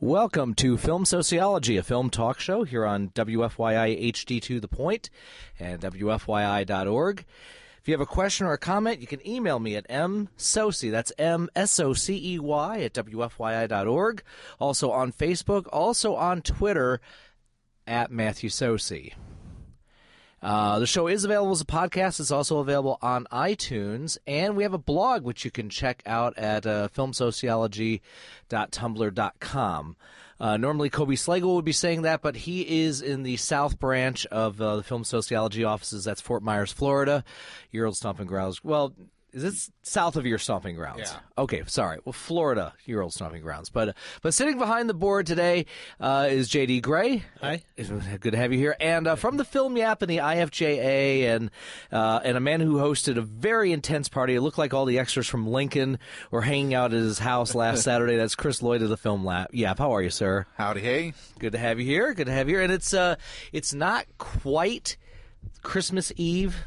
Welcome to Film Sociology, a film talk show here on WFYI HD2 The Point and WFYI.org. If you have a question or a comment, you can email me at msocey, that's M-S-O-C-E-Y, at WFYI.org. Also on Facebook, also on Twitter, at Matthew Socey. The show is available as a podcast. It's also available on iTunes. And we have a blog, which you can check out at filmsociology.tumblr.com. Normally, Kobe Slagle would be saying that, but he is in the South Branch of the Film Sociology offices. That's Fort Myers, Florida. Your old stomping grounds. Well, is it south of your stomping grounds? Yeah. Okay, sorry. Well, Florida, your old stomping grounds. But sitting behind the board today is J.D. Gray. Hi. It's good to have you here. And from the Film Yap and the IFJA and a man who hosted a very intense party. It looked like all the extras from Lincoln were hanging out at his house last Saturday. That's Chris Lloyd of the Film Yap. How are you, sir? Howdy, hey. Good to have you here. Good to have you here. And it's not quite Christmas Eve.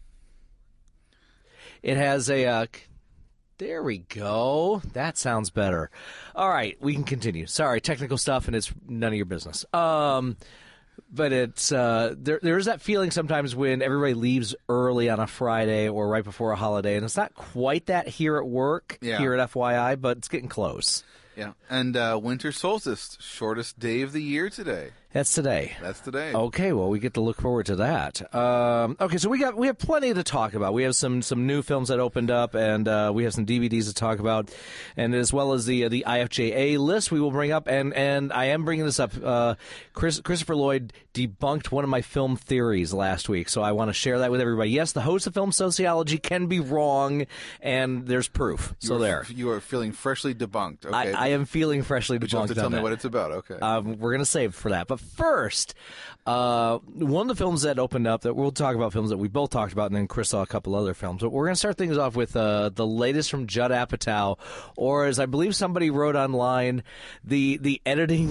It has a, there we go. That sounds better. All right, we can continue. Sorry, technical stuff, and it's none of your business. But it's, there is that feeling sometimes when everybody leaves early on a Friday or right before a holiday, and it's not quite that here at work, here at FYI, but it's getting close. Yeah, and winter solstice, shortest day of the year today. That's today. That's today. Okay, well, we get to look forward to that. Okay, so we have plenty to talk about. We have some new films that opened up, and we have some DVDs to talk about, and as well as the IFJA list we will bring up. And I am bringing this up. Christopher Lloyd debunked one of my film theories last week, so I want to share that with everybody. Yes, the host of Film Sociology can be wrong, and there's proof. You are feeling freshly debunked. Okay, I am feeling freshly debunked. But you have to tell me what it's about. Okay, we're going to save for that, but first, one of the films that opened up, that we'll talk about films that we both talked about, and then Chris saw a couple other films. But we're going to start things off with the latest from Judd Apatow, or as I believe somebody wrote online, the editing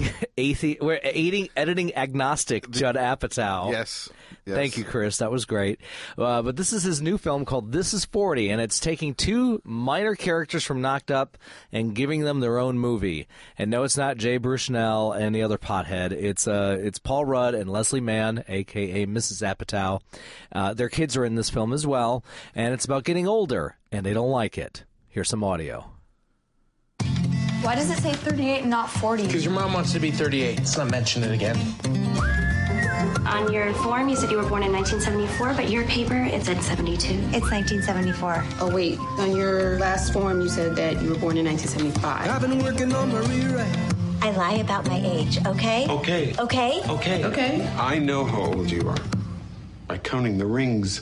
agnostic Judd Apatow. Yes. Thank you, Chris. That was great. But this is his new film called This Is 40, and it's taking two minor characters from Knocked Up and giving them their own movie. And no, it's not Jay Bushnell and the other pothead. It's Paul Rudd and Leslie Mann, a.k.a. Mrs. Apatow. Their kids are in this film as well, and it's about getting older, and they don't like it. Here's some audio. Why does it say 38 and not 40? Because your mom wants to be 38. Let's not mention it again. On your form, you said you were born in 1974, but your paper, it said 72. It's 1974. Oh, wait. On your last form, you said that you were born in 1975. I've been working on my rewrite. I lie about my age, okay? Okay. Okay? Okay. Okay. I know how old you are by counting the rings.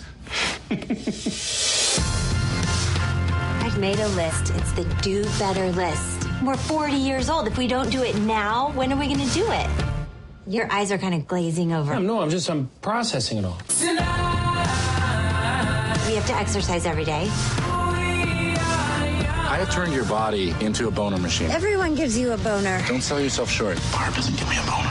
I've made a list. It's the do better list. We're 40 years old. If we don't do it now, when are we going to do it? Your eyes are kind of glazing over. No, I'm processing it all. We have to exercise every day. I have turned your body into a boner machine. Everyone gives you a boner. Don't sell yourself short. Barb doesn't give me a boner.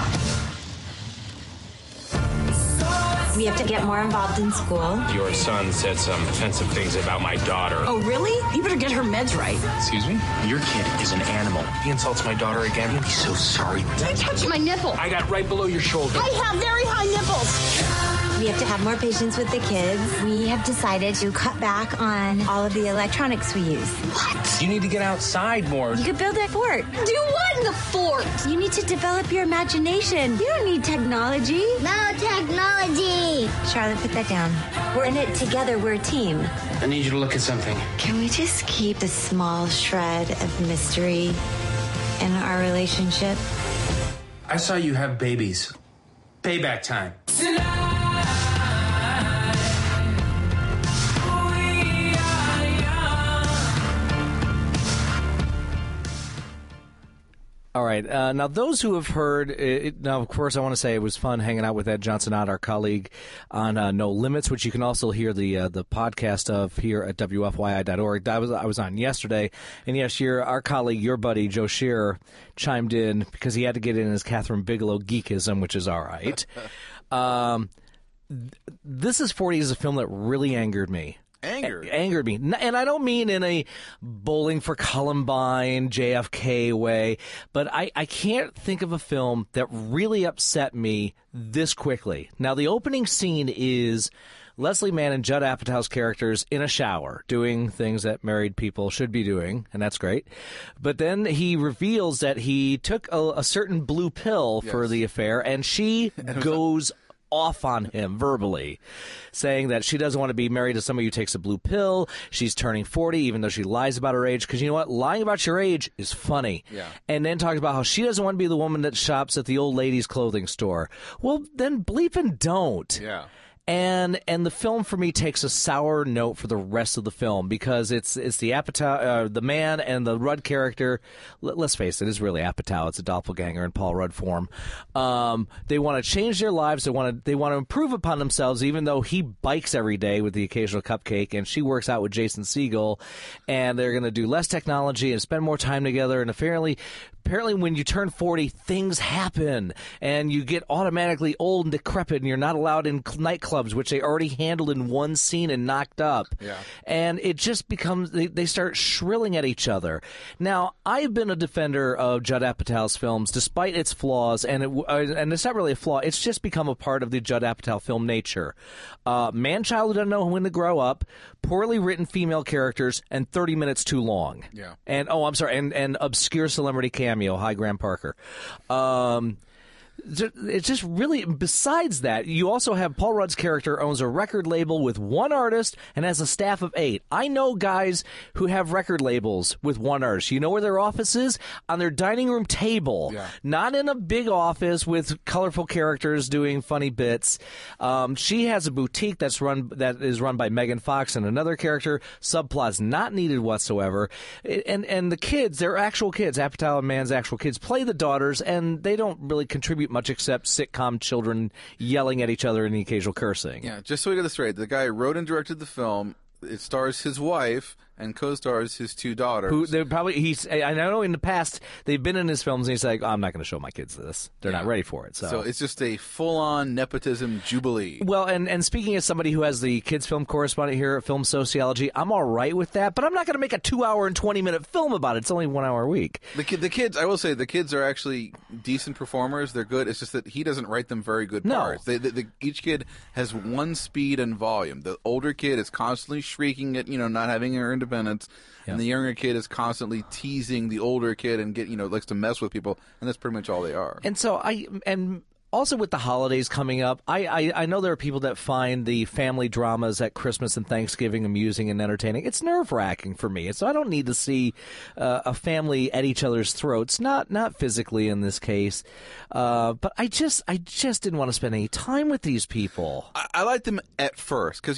We have to get more involved in school. Your son said some offensive things about my daughter. Oh, really? You better get her meds right. Excuse me? Your kid is an animal. He insults my daughter again. You'll be so sorry. You're touching my nipple. I got right below your shoulder. I have very high nipples. We have to have more patience with the kids. We have decided to cut back on all of the electronics we use. What? You need to get outside more. You could build a fort. Do what in the fort? You need to develop your imagination. You don't need technology. No technology. Charlotte, put that down. We're in it together. We're a team. I need you to look at something. Can we just keep the small shred of mystery in our relationship? I saw you have babies. Payback time. All right. Now, those who have heard it, now, of course, I want to say it was fun hanging out with Ed Johnson, our colleague, on No Limits, which you can also hear the podcast of here at WFYI.org. I was on yesterday, and yes, our colleague, your buddy Joe Shearer, chimed in because he had to get in his Catherine Bigelow geekism, which is all right. This is 40 is a film that really angered me. angered me. And I don't mean in a Bowling for Columbine, JFK way, but I can't think of a film that really upset me this quickly. Now, the opening scene is Leslie Mann and Judd Apatow's characters in a shower doing things that married people should be doing, and that's great. But then he reveals that he took a certain blue pill for the affair, and she goes off on him verbally, saying that she doesn't want to be married to somebody who takes a blue pill. She's turning 40, even though she lies about her age, because you know what? Lying about your age is funny. Yeah. And then talks about how she doesn't want to be the woman that shops at the old ladies' clothing store. Well, then bleeping don't. Yeah. And the film for me takes a sour note for the rest of the film because it's the Apatow, the man and the Rudd character. Let's face it, it's really Apatow. It's a doppelganger in Paul Rudd form. They want to change their lives. They want to improve upon themselves. Even though he bikes every day with the occasional cupcake, and she works out with Jason Segel, and they're going to do less technology and spend more time together. And apparently, when you turn 40, things happen, and you get automatically old and decrepit, and you're not allowed in nightclubs, which they already handled in one scene and knocked up. Yeah. And it just becomes, they start shrilling at each other. Now, I've been a defender of Judd Apatow's films, despite its flaws, and it's not really a flaw, it's just become a part of the Judd Apatow film nature. Man-child who doesn't know when to grow up, poorly written female characters, and 30 minutes too long. Yeah. And, and obscure celebrity cameo, hi, Graham Parker. It's just really, besides that, you also have Paul Rudd's character owns a record label with one artist and has a staff of 8. I know guys who have record labels with one artist. You know where their office is? On their dining room table. Yeah. Not in a big office with colorful characters doing funny bits. She has a boutique that is run by Megan Fox and another character. Subplots not needed whatsoever. And the kids, they're actual kids. Apatow and Mann's actual kids play the daughters, and they don't really contribute much except sitcom children yelling at each other and the occasional cursing. Yeah, just so we get this straight, the guy who wrote and directed the film, it stars his wife and co-stars his 2 daughters. Who they probably I know in the past they've been in his films and he's like, I'm not going to show my kids this. They're not ready for it. So it's just a full-on nepotism jubilee. Well, and speaking as somebody who has the kids film correspondent here at Film Sociology, I'm all right with that, but I'm not going to make a 2-hour and 20-minute film about it. It's only 1 hour a week. The kids, I will say, the kids are actually decent performers. They're good. It's just that he doesn't write them very good parts. Each kid has one speed and volume. The older kid is constantly shrieking at, not having her independence. And the younger kid is constantly teasing the older kid and likes to mess with people, and that's pretty much all they are. And so also with the holidays coming up, I know there are people that find the family dramas at Christmas and Thanksgiving amusing and entertaining. It's nerve-wracking for me. So I don't need to see a family at each other's throats, not physically in this case. But I just didn't want to spend any time with these people. I liked them at first because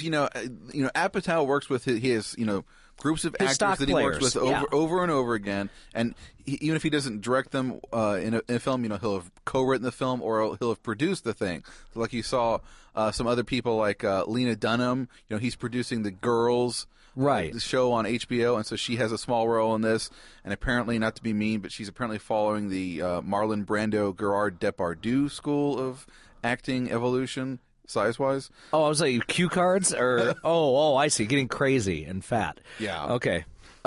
Apatow works with his groups of actors that he works with over and over again, and even if he doesn't direct them in a film, he'll have co-written the film or he'll have produced the thing. So like you saw some other people like Lena Dunham, he's producing The Girls, the show on HBO, and so she has a small role in this. And apparently, not to be mean, but she's apparently following the Marlon Brando, Gerard Depardieu school of acting evolution. Size-wise? Oh, I was like, cue cards? Or I see. Getting crazy and fat. Yeah. Okay.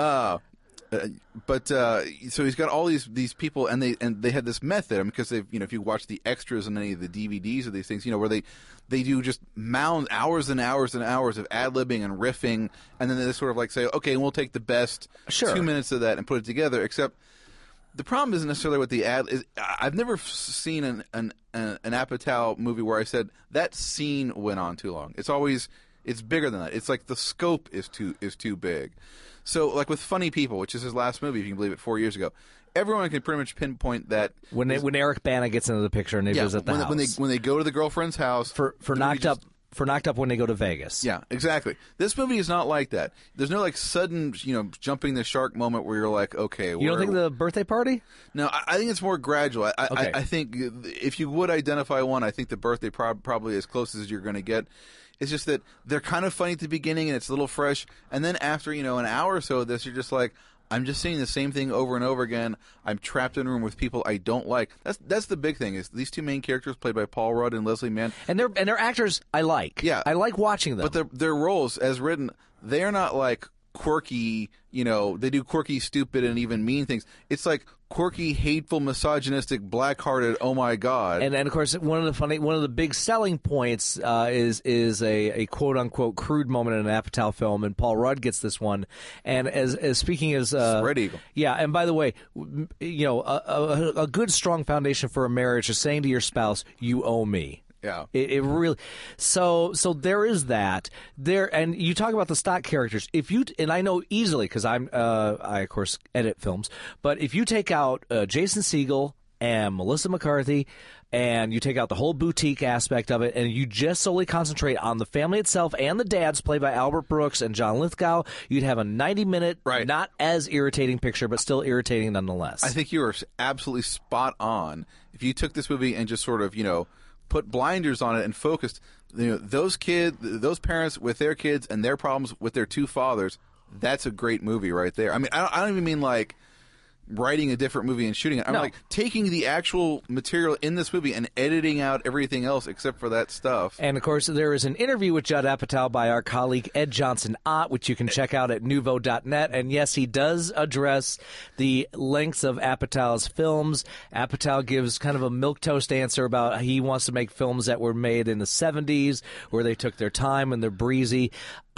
But so he's got all these people, and they had this method because they've if you watch the extras in any of the DVDs of these things, where they do just hours and hours and hours of ad-libbing and riffing, and then they sort of like say, okay, we'll take the best 2 minutes of that and put it together. Except the problem isn't necessarily with the ad. I've never seen an Apatow movie where I said that scene went on too long. It's bigger than that. It's like the scope is too big. So like with Funny People, which is his last movie, if you can believe it, 4 years ago, everyone can pretty much pinpoint that when Eric Bana gets into the picture and they visit the house when they go to the girlfriend's house for Knocked Up. For Knocked Up when they go to Vegas. Yeah, exactly. This movie is not like that. There's no sudden, jumping the shark moment where you're like, okay. You don't think the birthday party? No, I think it's more gradual. I think if you would identify one, I think the birthday probably as close as you're going to get. It's just that they're kind of funny at the beginning and it's a little fresh. And then after, an hour or so of this, you're just like, I'm just seeing the same thing over and over again. I'm trapped in a room with people I don't like. That's the big thing is these 2 main characters played by Paul Rudd and Leslie Mann. And they're actors I like. Yeah. I like watching them. But their roles as written, they're not like quirky, they do quirky, stupid, and even mean things. It's like quirky, hateful, misogynistic, black-hearted, oh my God. And of course, one of the big selling points is a quote-unquote crude moment in an Apatow film, and Paul Rudd gets this one. And as speaking as... Spread eagle. Yeah, and by the way, a good, strong foundation for a marriage is saying to your spouse, you owe me. Yeah, it really. So there is that there, and you talk about the stock characters. And I know easily because I of course edit films, but if you take out Jason Segel and Melissa McCarthy, and you take out the whole boutique aspect of it, and you just solely concentrate on the family itself and the dads, played by Albert Brooks and John Lithgow, you'd have a 90-minute, not as irritating picture, but still irritating nonetheless. I think you are absolutely spot on. If you took this movie and just sort of, put blinders on it and focused, those parents with their kids and their problems with their two fathers, that's a great movie right there. I mean, I don't even mean like writing a different movie and shooting it. I'm like taking the actual material in this movie and editing out everything else except for that stuff. And of course, there is an interview with Judd Apatow by our colleague Ed Johnson-Ott, which you can check out at Nuvo.net. And yes, he does address the lengths of Apatow's films. Apatow gives kind of a milquetoast answer about he wants to make films that were made in the 70s, where they took their time and they're breezy.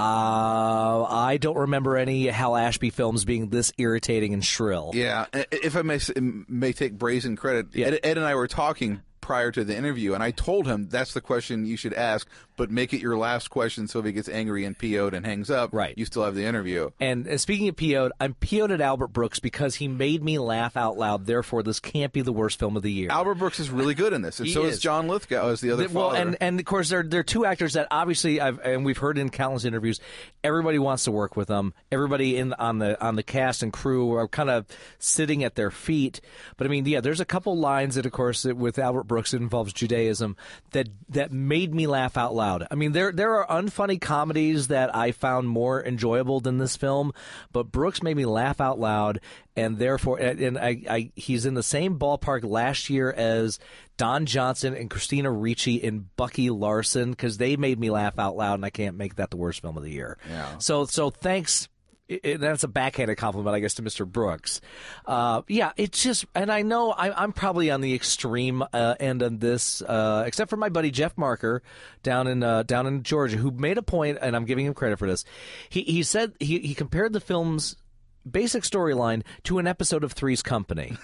I don't remember any Hal Ashby films being this irritating and shrill. Yeah, if I may take brazen credit, Ed and I were talking prior to the interview, and I told him that's the question you should ask, but make it your last question so if he gets angry and PO'd and hangs up, you still have the interview. And speaking of PO'd, I'm PO'd at Albert Brooks because he made me laugh out loud, therefore this can't be the worst film of the year. Albert Brooks is really good in this, and so is John Lithgow as the other father. Well, and of course, there are two actors that obviously, we've heard in countless interviews, everybody wants to work with them. Everybody on the cast and crew are kind of sitting at their feet. But I mean, there's a couple lines that, of course, with Albert Brooks, it involves Judaism, that made me laugh out loud. I mean, there are unfunny comedies that I found more enjoyable than this film, but Brooks made me laugh out loud, and therefore, he's in the same ballpark last year as Don Johnson and Christina Ricci in Bucky Larson, because they made me laugh out loud, and I can't make that the worst film of the year. Yeah. So thanks. That's a backhanded compliment, I guess, to Mr. Brooks. It's just, and I know I'm probably on the extreme end on this, except for my buddy Jeff Marker down in Georgia, who made a point, and I'm giving him credit for this. He said he compared the film's basic storyline to an episode of Three's Company.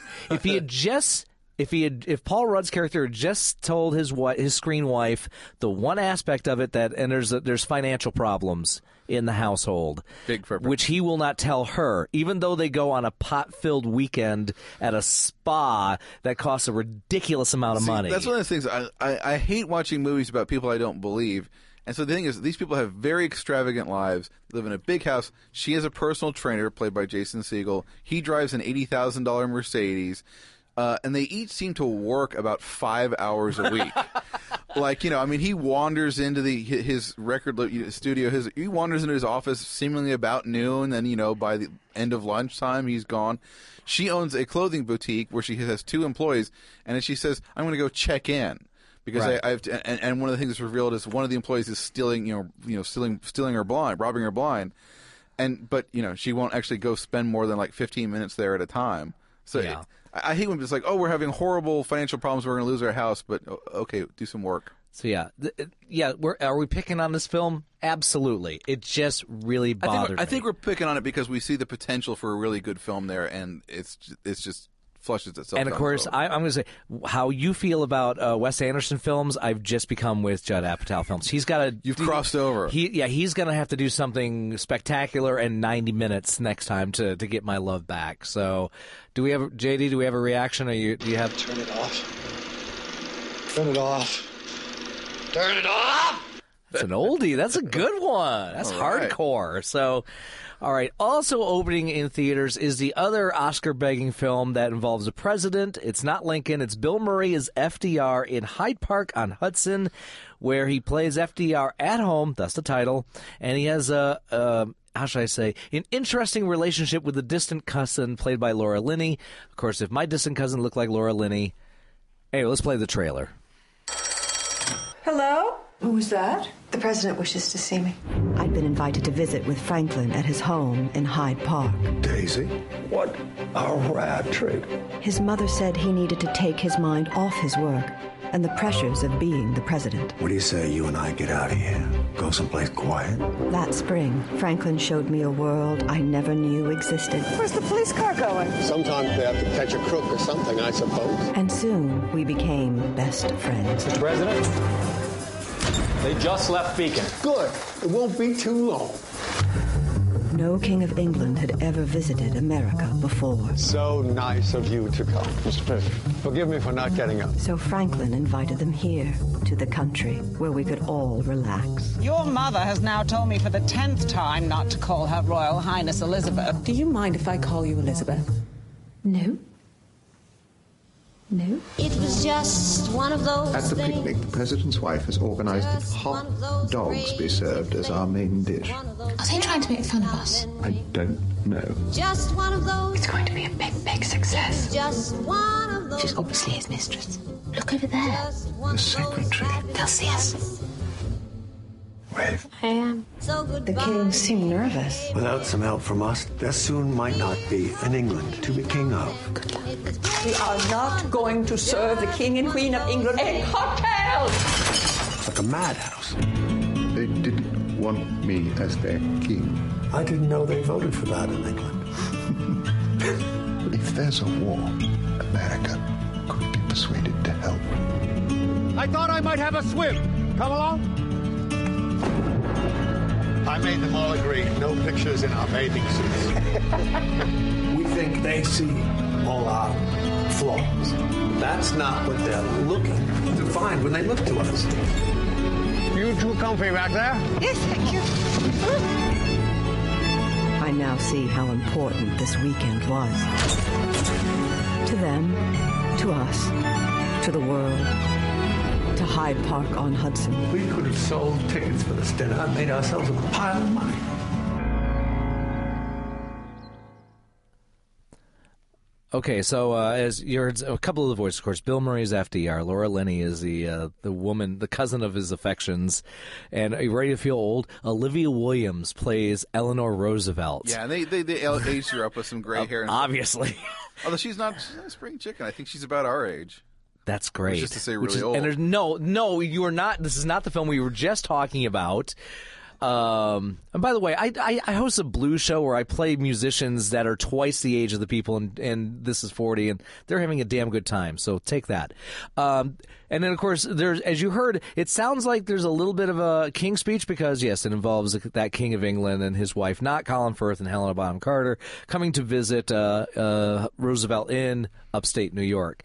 If Paul Rudd's character had just told his screen wife the one aspect of it and there's financial problems in the household, which he will not tell her, even though they go on a pot-filled weekend at a spa that costs a ridiculous amount of money. That's one of the things I hate watching movies about people I don't believe. And so the thing is, these people have very extravagant lives, live in a big house. She has a personal trainer, played by Jason Segel. He drives an $80,000 Mercedes. And they each seem to work about 5 hours a week. He wanders into his record studio. He wanders into his office seemingly about noon. Then, by the end of lunchtime, he's gone. She owns a clothing boutique where she has 2 employees. And then she says, I'm going to go check in. Because and one of the things that's revealed is one of the employees is stealing her blind, robbing her blind. But she won't actually go spend more than like 15 minutes there at a time. So I hate when it's like, we're having horrible financial problems, we're going to lose our house, but okay, do some work. So are we picking on this film? Absolutely. It just really bothered me. I think we're picking on it because we see the potential for a really good film there, and it's just flushes itself. And of course, I'm going to say how you feel about Wes Anderson films. I've just become with Judd Apatow films. You've crossed over. He's going to have to do something spectacular in 90 minutes next time to get my love back. So, do we have a reaction? Or do you have? Turn it off. Turn it off. Turn it off. That's an oldie. That's a good one. That's hardcore. So. All right. Also opening in theaters is the other Oscar-begging film that involves a president. It's not Lincoln. It's Bill Murray as FDR in Hyde Park on Hudson, where he plays FDR at home. That's the title. And he has an interesting relationship with a distant cousin played by Laura Linney. Of course, if my distant cousin looked like Laura Linney. Anyway, let's play the trailer. Hello? Who's that? The president wishes to see me. I'd been invited to visit with Franklin at his home in Hyde Park. Daisy, what a rare treat. His mother said he needed to take his mind off his work and the pressures of being the president. What do you say you and I get out of here? Go someplace quiet? That spring, Franklin showed me a world I never knew existed. Where's the police car going? Sometimes they have to catch a crook or something, I suppose. And soon we became best friends. Mr. President, they just left Beacon. Good. It won't be too long. No king of England had ever visited America before. So nice of you to come. Mr. President, Forgive me for not getting up. So Franklin invited them here, to the country, where we could all relax. Your mother has now told me for the 10th time not to call her Royal Highness Elizabeth. Do you mind if I call you Elizabeth? No. No? It was just one of those At the picnic, the president's wife has organized that hot dogs be served as our main dish. Are they trying to make fun of us? I don't know. Just one of those. It's going to be a big, big success. Just one of those. She's obviously his mistress. Look over there. The secretary. They'll see us. Wave. I am. So The king seemed nervous. Without some help from us, there soon might not be an England to be king of. Good luck. We are not going to serve the king and queen of England in hotels. It's like a madhouse. They didn't want me as their king. I didn't know they voted for that in England. But if there's a war, America could be persuaded to help. I thought I might have a swim. Come along. I made them all agree. No pictures in our bathing suits. We think they see all our flaws. That's not what they're looking to find when they look to us. You too comfy back there? Yes, thank you. I now see how important this weekend was. To them, to us, to the world, to Hyde Park on Hudson. We could have sold tickets for this dinner and made ourselves a pile of money. Okay, so as you heard a couple of the voices, of course, Bill Murray's FDR, Laura Linney is the woman, the cousin of his affections, and are you ready to feel old? Olivia Williams plays Eleanor Roosevelt. Yeah, and they aged her up with some gray hair. And obviously. Although she's not a spring chicken. I think she's about our age. That's great. Just to say really old. And there's no, you are not. This is not the film we were just talking about. And by the way, I host a blues show where I play musicians that are twice the age of the people, and this is 40, and they're having a damn good time. So take that. And then, of course, there's, as you heard, it sounds like there's a little bit of a King speech because, yes, it involves that King of England and his wife, not Colin Firth and Helena Bonham Carter, coming to visit Roosevelt in upstate New York.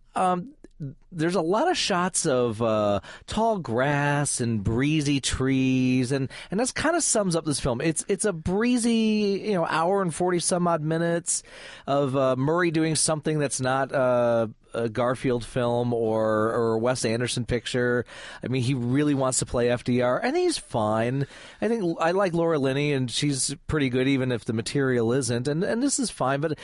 There's a lot of shots of tall grass and breezy trees, and that kind of sums up this film. It's a breezy, hour and 40 some odd minutes of Murray doing something that's not a Garfield film or a Wes Anderson picture. I mean, he really wants to play FDR, and he's fine. I think I like Laura Linney, and she's pretty good, even if the material isn't. And this is fine, but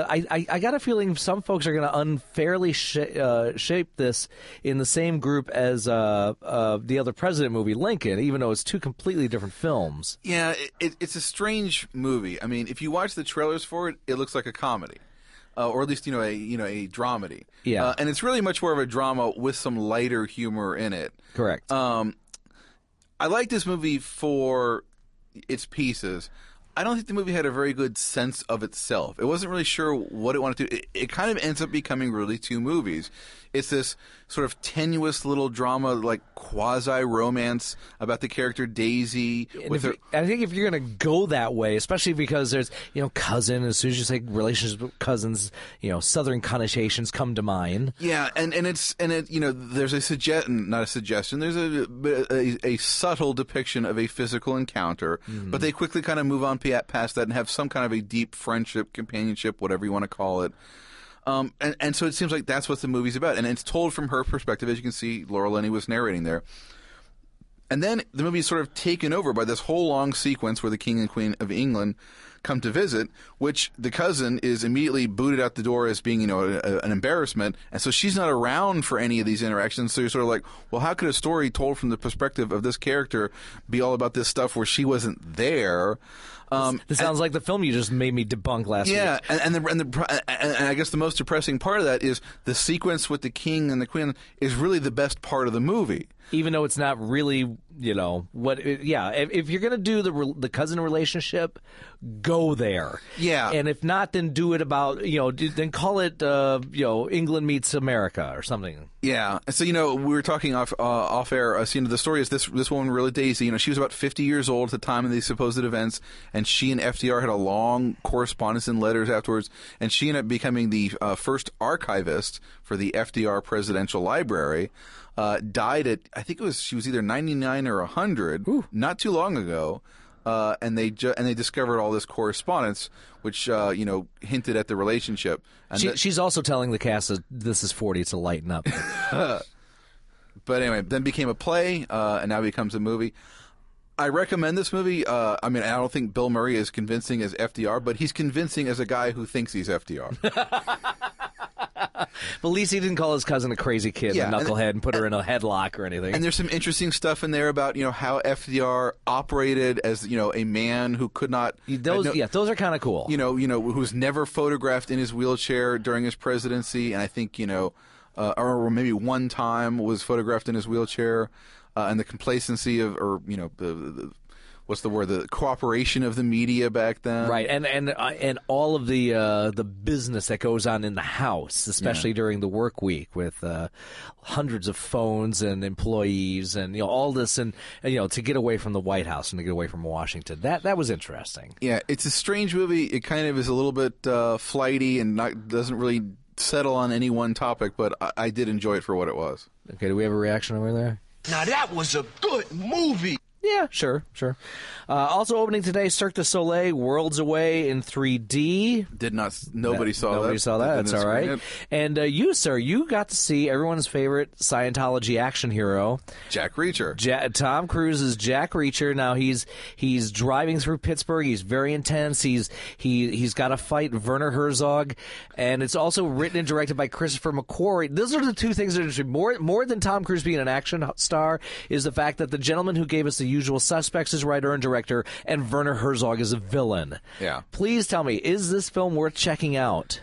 I got a feeling some folks are going to unfairly shape this in the same group as the other president movie, Lincoln, even though it's two completely different films. Yeah, it's a strange movie. I mean, if you watch the trailers for it, it looks like a comedy. Or at least a dramedy. Yeah, and it's really much more of a drama with some lighter humor in it. Correct. I like this movie for its pieces. I don't think the movie had a very good sense of itself. It wasn't really sure what it wanted to do. It kind of ends up becoming really two movies. It's this sort of tenuous little drama, like quasi-romance about the character Daisy. I think if you're going to go that way, especially because there's, cousin, as soon as you say relationships with cousins, Southern connotations come to mind. Yeah, and there's not a suggestion, there's a subtle depiction of a physical encounter, but they quickly kind of move on past that and have some kind of a deep friendship, companionship, whatever you want to call it. And so it seems like that's what the movie's about. And it's told from her perspective. As you can see, Laura Linney was narrating there. And then the movie is sort of taken over by this whole long sequence where the King and Queen of England come to visit, which the cousin is immediately booted out the door as being, an embarrassment. And so she's not around for any of these interactions. So you're sort of like, well, how could a story told from the perspective of this character be all about this stuff where she wasn't there? This sounds like the film you just made me debunk last week. Yeah, and I guess the most depressing part of that is the sequence with the king and the queen is really the best part of the movie. Even though it's not really, if you're going to do the cousin relationship, go there. Yeah. And if not, then do it about, then call it, England meets America or something. Yeah. And so, we were talking off air. The story is this woman, really Daisy, she was about 50 years old at the time of these supposed events, and she and FDR had a long correspondence and letters afterwards, and she ended up becoming the first archivist for the FDR Presidential Library. Died at, I think she was either 99 or 100, not too long ago, and they discovered all this correspondence, which hinted at the relationship. And she's also telling the cast that this is 40 to lighten up. But anyway, then became a play, and now becomes a movie. I recommend this movie. I don't think Bill Murray is convincing as FDR, but he's convincing as a guy who thinks he's FDR. But at least he didn't call his cousin a crazy kid, a knucklehead, and put her in a headlock or anything. And there's some interesting stuff in there about how FDR operated as a man who could not. Those are kind of cool. Who was never photographed in his wheelchair during his presidency, and I think or maybe one time was photographed in his wheelchair, and the complacency of, what's the word? The cooperation of the media back then, right? And all of the business that goes on in the House, especially during the work week, with hundreds of phones and employees, and all this, and to get away from the White House and to get away from Washington. That was interesting. Yeah, it's a strange movie. It kind of is a little bit flighty and doesn't really settle on any one topic, but I did enjoy it for what it was. Okay, do we have a reaction over there? Now that was a good movie. Yeah, sure. Also opening today, Cirque du Soleil, Worlds Away in 3D. Nobody saw that. Nobody saw that. That's all right. And you, sir, you got to see everyone's favorite Scientology action hero, Jack Reacher. Tom Cruise is Jack Reacher. Now he's driving through Pittsburgh. He's very intense. He's got to fight Werner Herzog, and it's also written and directed by Christopher McQuarrie. Those are the two things that are interesting. More than Tom Cruise being an action star is the fact that the gentleman who gave us The Usual Suspects is writer and director, and Werner Herzog is a villain. Yeah. Please tell me, is this film worth checking out?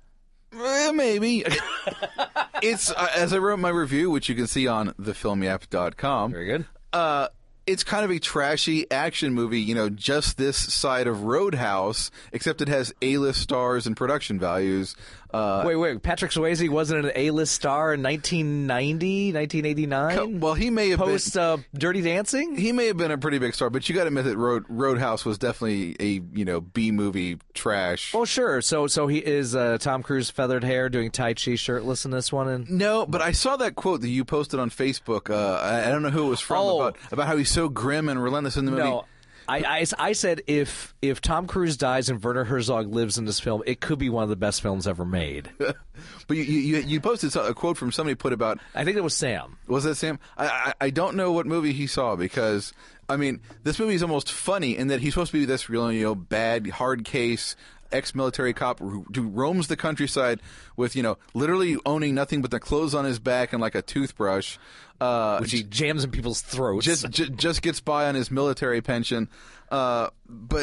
Maybe. It's as I wrote in my review, which you can see on thefilmyap.com. Very good. It's kind of a trashy action movie, just this side of Roadhouse, except it has A-list stars and production values. Wait. Patrick Swayze wasn't an A-list star in 1990, 1989? Well, he may have Post Dirty Dancing? He may have been a pretty big star, but you got to admit that Roadhouse was definitely a, B-movie trash. Oh, sure. So he is Tom Cruise feathered hair doing Tai Chi shirtless in this one? No, but I saw that quote that you posted on Facebook. I don't know who it was from, about how he's so grim and relentless in the movie. No. I said if Tom Cruise dies and Werner Herzog lives in this film, it could be one of the best films ever made. But you posted a quote from somebody put about... I think it was Sam. Was that Sam? I don't know what movie he saw because, this movie is almost funny in that he's supposed to be this real, bad, hard case ex-military cop who roams the countryside with, literally owning nothing but the clothes on his back and like a toothbrush. Which he jams in people's throats. Just gets by on his military pension. But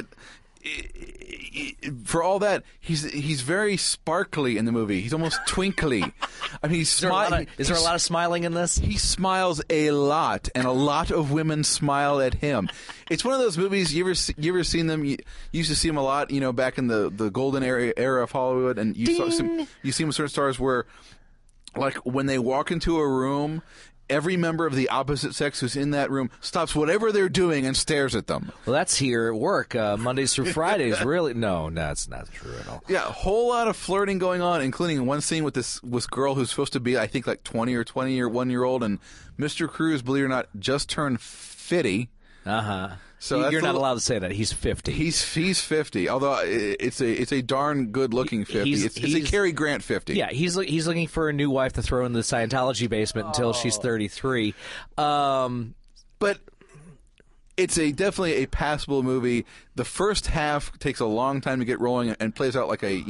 for all that, he's very sparkly in the movie. He's almost twinkly. He's is there a lot of smiling in this? He smiles a lot, and a lot of women smile at him. It's one of those movies. You ever seen them? You used to see them a lot, back in the golden era of Hollywood, and you see them with certain stars where, like, when they walk into a room, every member of the opposite sex who's in that room stops whatever they're doing and stares at them. Well, that's here at work, Mondays through Fridays. Really? No, that's not true at all. Yeah, a whole lot of flirting going on, including one scene with this girl who's supposed to be, I think, like 20 or 21-year-old, and Mr. Cruise, believe it or not, just turned 50. Uh-huh. So you're not allowed to say that. He's 50. He's 50. Although it's a darn good looking 50. It's a Cary Grant 50. Yeah, he's looking for a new wife to throw in the Scientology basement until she's 33. But It's definitely a passable movie. The first half takes a long time to get rolling and plays out like a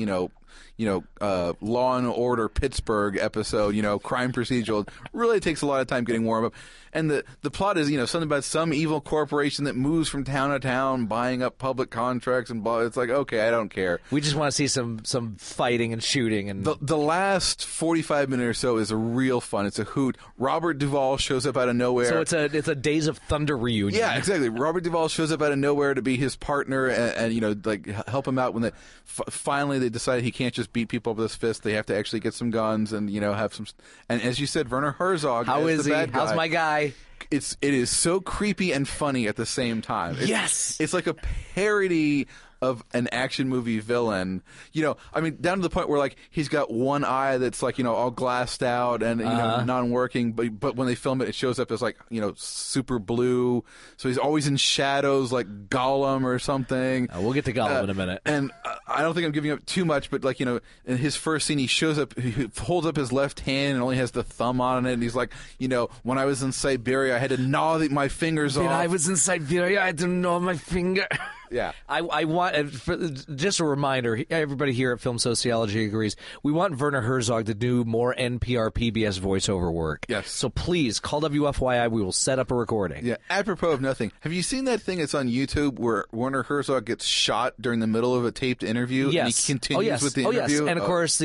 Law and Order Pittsburgh episode, crime procedural. Really takes a lot of time getting warm up. And the plot is, something about some evil corporation that moves from town to town, buying up public contracts and blah. It's like, okay, I don't care. We just want to see some fighting and shooting. And the last 45 minutes or so is a real fun. It's a hoot. Robert Duvall shows up out of nowhere. So it's a Days of Thunder reunion. Yeah, exactly. Robert Duvall shows up out of nowhere to be his partner and help him out when finally they decide he can't just beat people up with his fist. They have to actually get some guns and have some. And as you said, Werner Herzog. How is the he? Bad guy. How's my guy? It is so creepy and funny at the same time. It's like a parody of an action movie villain. Down to the point where he's got one eye that's all glassed out and non-working, but when they film it, it shows up as super blue. So he's always in shadows like Gollum or something. We'll get to Gollum in a minute. And I don't think I'm giving up too much, but in his first scene, he shows up, he holds up his left hand and only has the thumb on it, and he's like, when I was in Siberia, I had to gnaw my fingers off. When I was in Siberia, I had to gnaw my finger. Yeah. I want, just a reminder, everybody here at Film Sociology agrees, we want Werner Herzog to do more NPR PBS voiceover work. Yes. So please, call WFYI, we will set up a recording. Yeah, apropos of nothing, have you seen that thing that's on YouTube where Werner Herzog gets shot during the middle of a taped interview? Yes. And he continues with the interview? Yes. And of course,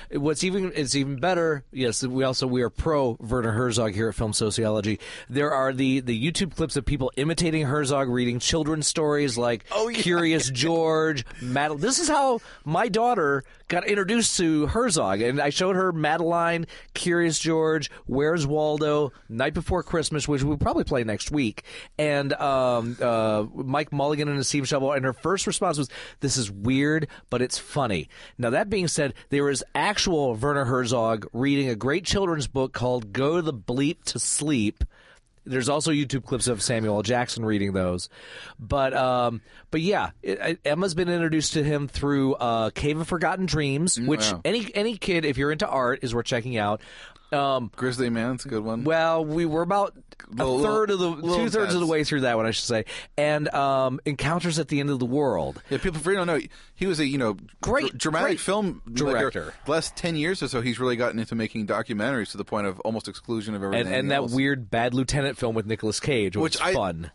it's even better, yes, we are pro Werner Herzog here at Film Sociology. There are the YouTube clips of people imitating Herzog reading children's stories like Curious George, Madeline. This is how my daughter got introduced to Herzog, and I showed her Madeline, Curious George, Where's Waldo, Night Before Christmas, which we'll probably play next week, and Mike Mulligan and the Steam Shovel, and her first response was, "This is weird, but it's funny." Now, that being said, there is actual Werner Herzog reading a great children's book called Go the Bleep to Sleep. There's also YouTube clips of Samuel L. Jackson reading those, but yeah, Emma's been introduced to him through Cave of Forgotten Dreams, which any kid, if you're into art, is worth checking out. Grizzly Man's a good one. Well, we were about two-thirds of the way through that one, I should say, and Encounters at the End of the World. Yeah, people don't know he was a great dramatic film director. The last 10 years or so, he's really gotten into making documentaries to the point of almost exclusion of everything. And that weird Bad Lieutenant film with Nicolas Cage, which was fun.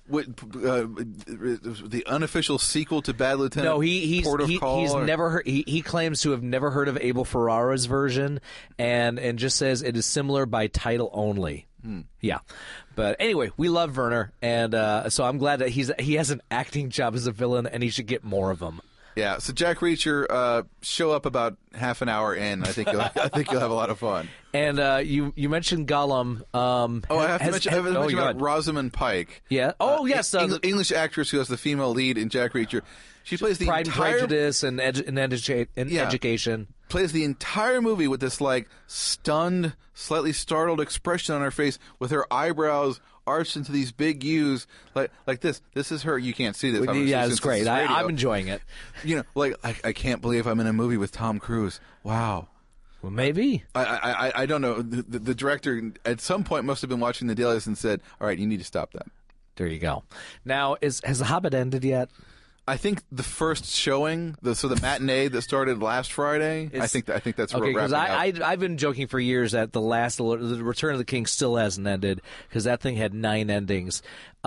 The unofficial sequel to Bad Lieutenant. No, he's never heard. He claims to have never heard of Abel Ferrara's version, and just says it is similar by title only. Yeah, but anyway, we love Werner, and so I'm glad that he has an acting job as a villain, and he should get more of them. Yeah, so Jack Reacher, show up about half an hour in. I think you'll have a lot of fun. And you mentioned Gollum. I have to mention about Rosamund Pike. Yeah. Yes, English actress who has the female lead in Jack Reacher. She plays the Pride and entire Prejudice and Education. Plays the entire movie with this stunned, slightly startled expression on her face, with her eyebrows arched into these big U's, like this. This is her. You can't see this. Yeah, it's great. I'm enjoying it. I can't believe I'm in a movie with Tom Cruise. Wow. Well, maybe. I don't know. The director at some point must have been watching the dailies and said, "All right, you need to stop that." There you go. Now, has The Hobbit ended yet? I think the first showing, the matinee that started last Friday, I think that's okay. Because I've been joking for years that the Return of the King still hasn't ended because that thing had 9 endings.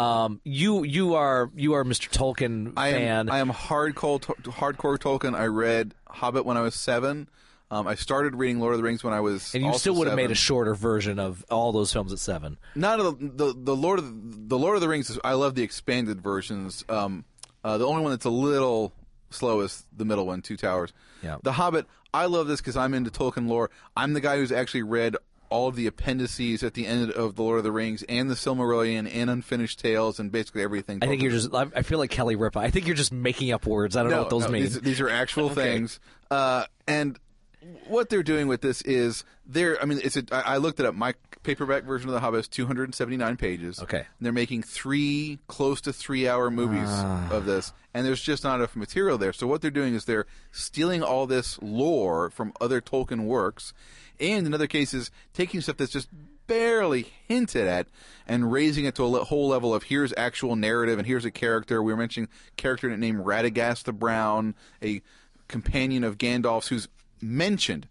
You are Mr. Tolkien fan. I am hardcore Tolkien. I read Hobbit when I was 7. I started reading Lord of the Rings when I was and you also still would have 7. made a shorter version of all those films at 7. Not the Lord of the Rings. I love the expanded versions. The only one that's a little slow is the middle one, Two Towers. Yeah. The Hobbit, I love this because I'm into Tolkien lore. I'm the guy who's actually read all of the appendices at the end of The Lord of the Rings and the Silmarillion and Unfinished Tales and basically everything. I think I feel like Kelly Ripa. I think you're just making up words. I don't know what those mean. These are actual things. And what they're doing with this is I looked it up. My paperback version of The Hobbit is 279 pages. Okay. And they're making 3 close to 3-hour movies of this, and there's just not enough material there. So what they're doing is they're stealing all this lore from other Tolkien works, and in other cases taking stuff that's just barely hinted at, and raising it to a whole level of here's actual narrative and here's a character. We were mentioning a character named Radagast the Brown, a companion of Gandalf's, who's mentioned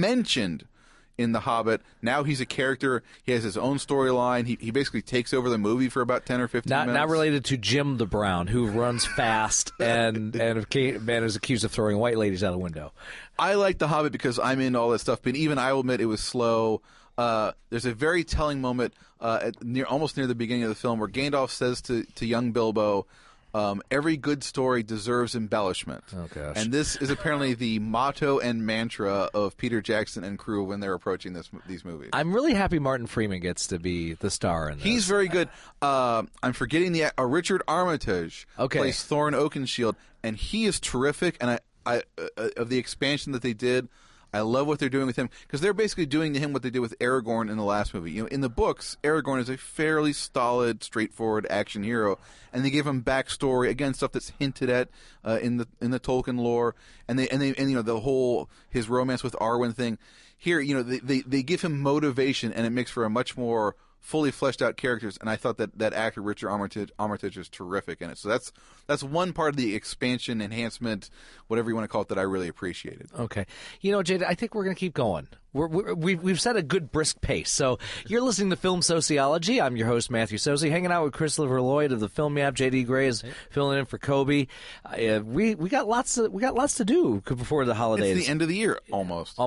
in The Hobbit. Now he's a character. He has his own storyline. He basically takes over the movie for about 10 or 15 minutes. Not related to Jim the Brown, who runs fast and is accused of throwing white ladies out a window. I like The Hobbit because I'm into all that stuff, but even I will admit it was slow. There's a very telling moment almost near the beginning of the film where Gandalf says to young Bilbo, every good story deserves embellishment. Oh, gosh. And this is apparently the motto and mantra of Peter Jackson and crew when they're approaching these movies. I'm really happy Martin Freeman gets to be the star in this. He's very good. I'm forgetting Richard Armitage plays Thorin Oakenshield, and he is terrific. And I of the expansion that they did, I love what they're doing with him because they're basically doing to him what they did with Aragorn in the last movie. You know, in the books, Aragorn is a fairly stolid, straightforward action hero, and they give him backstory, again, stuff that's hinted at in the Tolkien lore, and the whole his romance with Arwen thing. Here, they give him motivation, and it makes for a much more fully fleshed out characters, and I thought that actor Richard Armitage is terrific in it. So that's one part of the expansion, enhancement, whatever you want to call it, that I really appreciated. Okay. Jada, I think we're going to keep going. We've set a good brisk pace. So you're listening to Film Sociology. I'm your host, Matthew Sosi, hanging out with Christopher Lloyd of the Film Yap. J.D. Gray is filling in for Kobe. We got lots to do before the holidays. It's the end of the year, almost.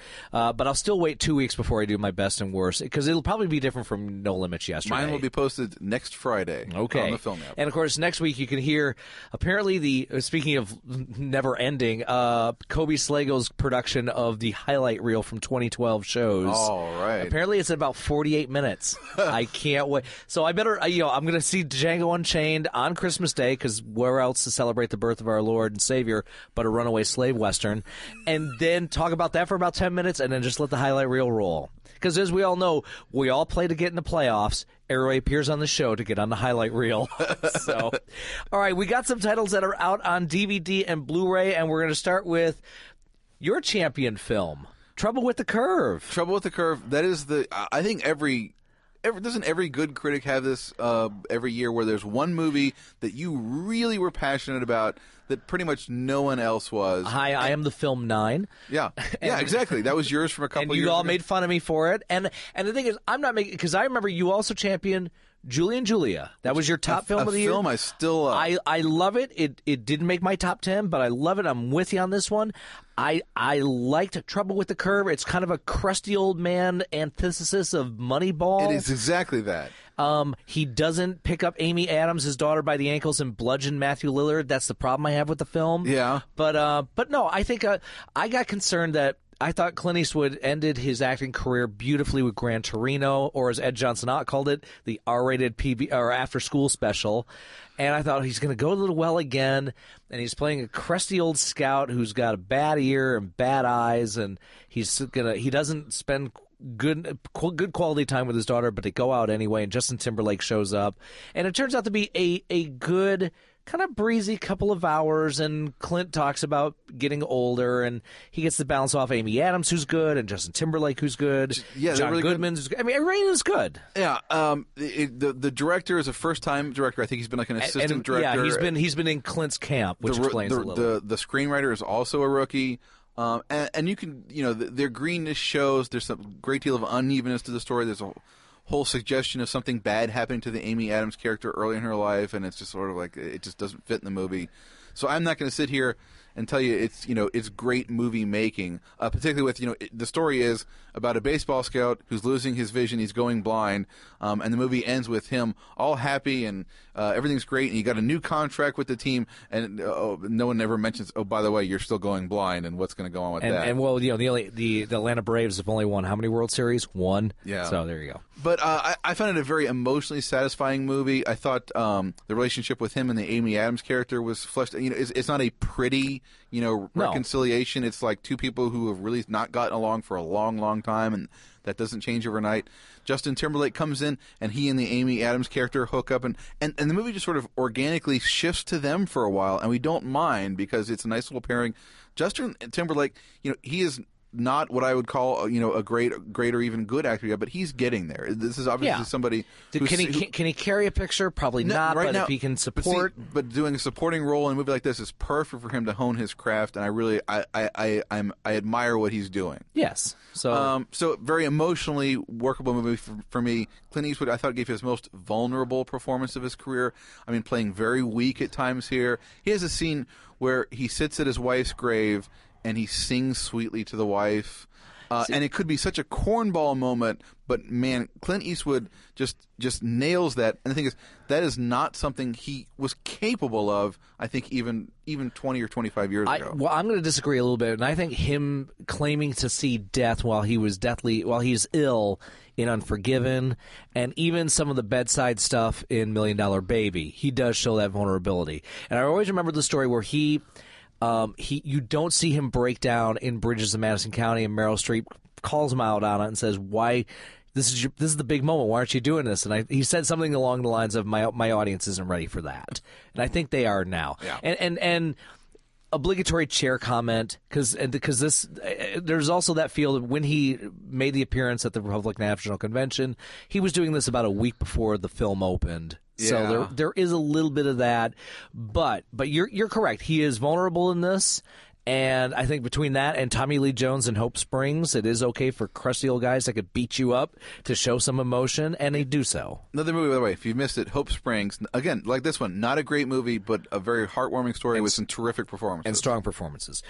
But I'll still wait 2 weeks before I do my best and worst because it'll probably be different from No Limits yesterday. Mine will be posted next Friday on the Film Yap. And of course, next week you can hear apparently speaking of never ending, Kobe Slago's production of the highlight reel from 2012 shows. All right. Apparently it's about 48 minutes. I can't wait. So I better, I'm going to see Django Unchained on Christmas Day because where else to celebrate the birth of our Lord and Savior but a runaway slave Western, and then talk about that for about 10 minutes and then just let the highlight reel roll. Because as we all know, we all play to get in the playoffs. Arroway appears on the show to get on the highlight reel. So, all right, we got some titles that are out on DVD and Blu-ray, and we're going to start with your champion film, Trouble with the Curve. Trouble with the Curve. That is I think doesn't every good critic have this every year where there's one movie that you really were passionate about that pretty much no one else was? Hi, I am the Film 9. Yeah, exactly. That was yours from a couple years ago. And you all made fun of me for it. And the thing is, I'm not making, because I remember you also championed Julie and Julia. That was your top film of the year. A film I still love. I love it. It didn't make my top 10, but I love it. I'm with you on this one. I liked Trouble with the Curve. It's kind of a crusty old man antithesis of Moneyball. It is exactly that. He doesn't pick up Amy Adams, his daughter, by the ankles and bludgeon Matthew Lillard. That's the problem I have with the film. Yeah. But no, I think I got concerned that I thought Clint Eastwood ended his acting career beautifully with Gran Torino, or as Ed Johnson Ott called it, the R-rated PB or after-school special. And I thought he's going to go a little well again, and he's playing a crusty old scout who's got a bad ear and bad eyes, and he doesn't spend good quality time with his daughter, but they go out anyway, and Justin Timberlake shows up, and it turns out to be a good, kind of breezy couple of hours, and Clint talks about getting older, and he gets to balance off Amy Adams, who's good, and Justin Timberlake, who's good. Yeah, John really Goodman's good. I mean, everybody is good. Yeah, the director is a first-time director. I think he's been like an assistant director. Yeah, he's been in Clint's camp, which explains a little. The screenwriter is also a rookie. And you can, their greenness shows. There's a great deal of unevenness to the story. There's a whole suggestion of something bad happening to the Amy Adams character early in her life, and it's just sort of like it just doesn't fit in the movie. So I'm not going to sit here and tell you it's great movie making, particularly with the story is about a baseball scout who's losing his vision, he's going blind, and the movie ends with him all happy and everything's great, and he got a new contract with the team, and no one ever mentions, oh, by the way, you're still going blind, and what's going to go on with that. And well, the Atlanta Braves have only won how many World Series? One. Yeah. So there you go. But I found it a very emotionally satisfying movie. I thought the relationship with him and the Amy Adams character was fleshed. It's not a pretty reconciliation. It's like two people who have really not gotten along for a long, long time, and that doesn't change overnight. Justin Timberlake comes in, and he and the Amy Adams character hook up, and the movie just sort of organically shifts to them for a while, and we don't mind because it's a nice little pairing. Justin Timberlake, he is not what I would call a great or even good actor yet, but he's getting there. This is obviously somebody. Can he carry a picture? Probably not. Right but now, if he can support, but doing a supporting role in a movie like this is perfect for him to hone his craft, and I admire what he's doing. Yes. So very emotionally workable movie for me. Clint Eastwood, I thought, gave his most vulnerable performance of his career. I mean, playing very weak at times here. He has a scene where he sits at his wife's grave and he sings sweetly to the wife. And it could be such a cornball moment, but man, Clint Eastwood just nails that. And the thing is, that is not something he was capable of, I think, even 20 or 25 years ago. Well, I'm going to disagree a little bit, and I think him claiming to see death while he's ill in Unforgiven, and even some of the bedside stuff in $1 Million Baby, he does show that vulnerability. And I always remember the story where you don't see him break down in Bridges of Madison County, and Meryl Streep calls him out on it and says, "Why? This is the big moment. Why aren't you doing this?" And he said something along the lines of, "My audience isn't ready for that," and I think they are now. Yeah. And obligatory chair comment because this there's also that feel that when he made the appearance at the Republican National Convention, he was doing this about a week before the film opened. Yeah. So there is a little bit of that, but you're correct. He is vulnerable in this, and I think between that and Tommy Lee Jones and Hope Springs, it is okay for crusty old guys that could beat you up to show some emotion, and they do so. Another movie, by the way, if you missed it, Hope Springs, again, like this one, not a great movie, but a very heartwarming story with some terrific performances. And strong performances.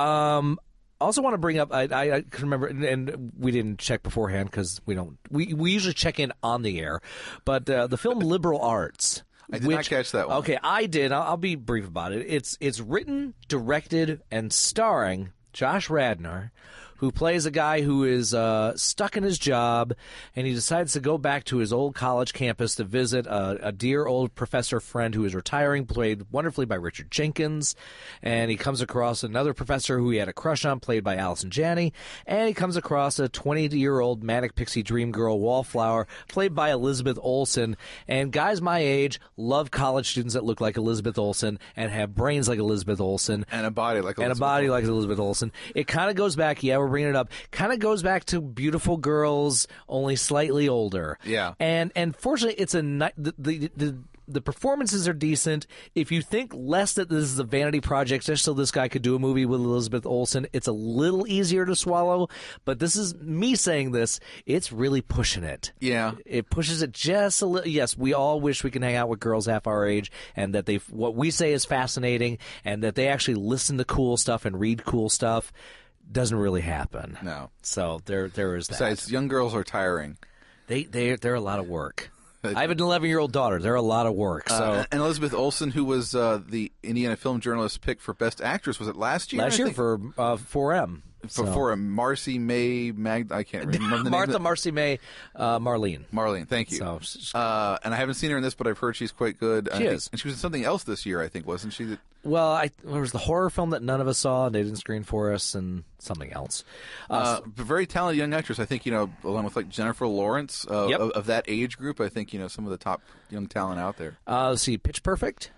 Also want to bring up, I can remember, and we didn't check beforehand because we usually check in on the air, but the film Liberal Arts. I did not catch that one. Okay, I did. I'll be brief about it. It's written, directed, and starring Josh Radnor, who plays a guy who is stuck in his job, and he decides to go back to his old college campus to visit a dear old professor friend who is retiring, played wonderfully by Richard Jenkins. And he comes across another professor who he had a crush on, played by Allison Janney. And he comes across a 20-year-old manic pixie dream girl, Wallflower, played by Elizabeth Olsen. And guys my age love college students that look like Elizabeth Olsen and have brains like Elizabeth Olsen. And a body like Elizabeth like Elizabeth Olsen. It kind of goes back, we're bringing it up, kind of goes back to Beautiful Girls, only slightly older. Yeah. And fortunately, it's the performances are decent. If you think less that this is a vanity project just so this guy could do a movie with Elizabeth Olsen, it's a little easier to swallow. But this is me saying this. It's really pushing it. Yeah. It pushes it just a little. Yes, we all wish we can hang out with girls half our age and that what we say is fascinating and that they actually listen to cool stuff and read cool stuff. Doesn't really happen. No. So there is that. Besides, young girls are tiring. They're a lot of work. I have an 11-year-old daughter. They're a lot of work. So and Elizabeth Olsen, who was the Indiana Film Journalist picked for Best Actress, was it last year? Last year for 4M. For Marcy May I can't remember the Martha name. Marcy May Marlene. Marlene, thank you. So, and I haven't seen her in this, but I've heard she's quite good. She is. And she was in something else this year, I think, wasn't she? Well, there was the horror film that none of us saw, and they didn't screen for us, and something else. But very talented young actress. I think, along with like Jennifer Lawrence of that age group, I think, some of the top young talent out there. Let's see, Pitch Perfect.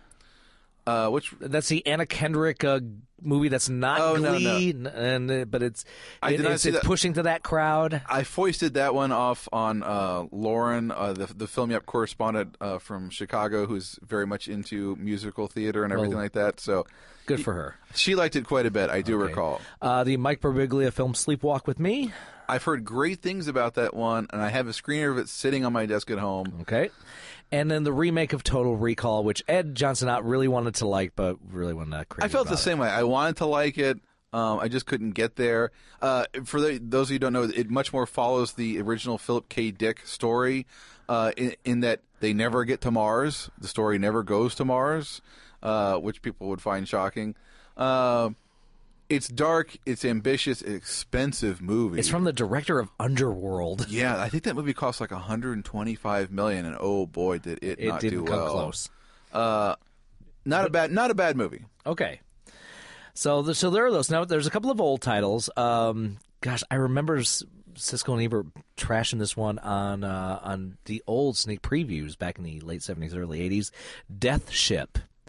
That's the Anna Kendrick movie that's not Glee, no. But it's pushing to that crowd. I foisted that one off on Lauren, the Film Yap correspondent from Chicago, who's very much into musical theater and everything like that. So good for her. She liked it quite a bit, I do recall. The Mike Birbiglia film Sleepwalk with Me. I've heard great things about that one, and I have a screener of it sitting on my desk at home. Okay. And then the remake of Total Recall, which Ed Johnson not really wanted to like, but really wasn't that crazy. I felt the same way. I wanted to like it. I just couldn't get there. For those of you who don't know, it much more follows the original Philip K. Dick story in that they never get to Mars. The story never goes to Mars, which people would find shocking. It's dark, it's ambitious, it's expensive movie. It's from the director of Underworld. Yeah, I think that movie cost like $125 million, and oh boy, did it not do well. It didn't come close. Not a bad movie. Okay, so there are those. Now there's a couple of old titles. Gosh, I remember Siskel and Ebert trashing this one on the old sneak previews back in the late '70s, early '80s. Death Ship.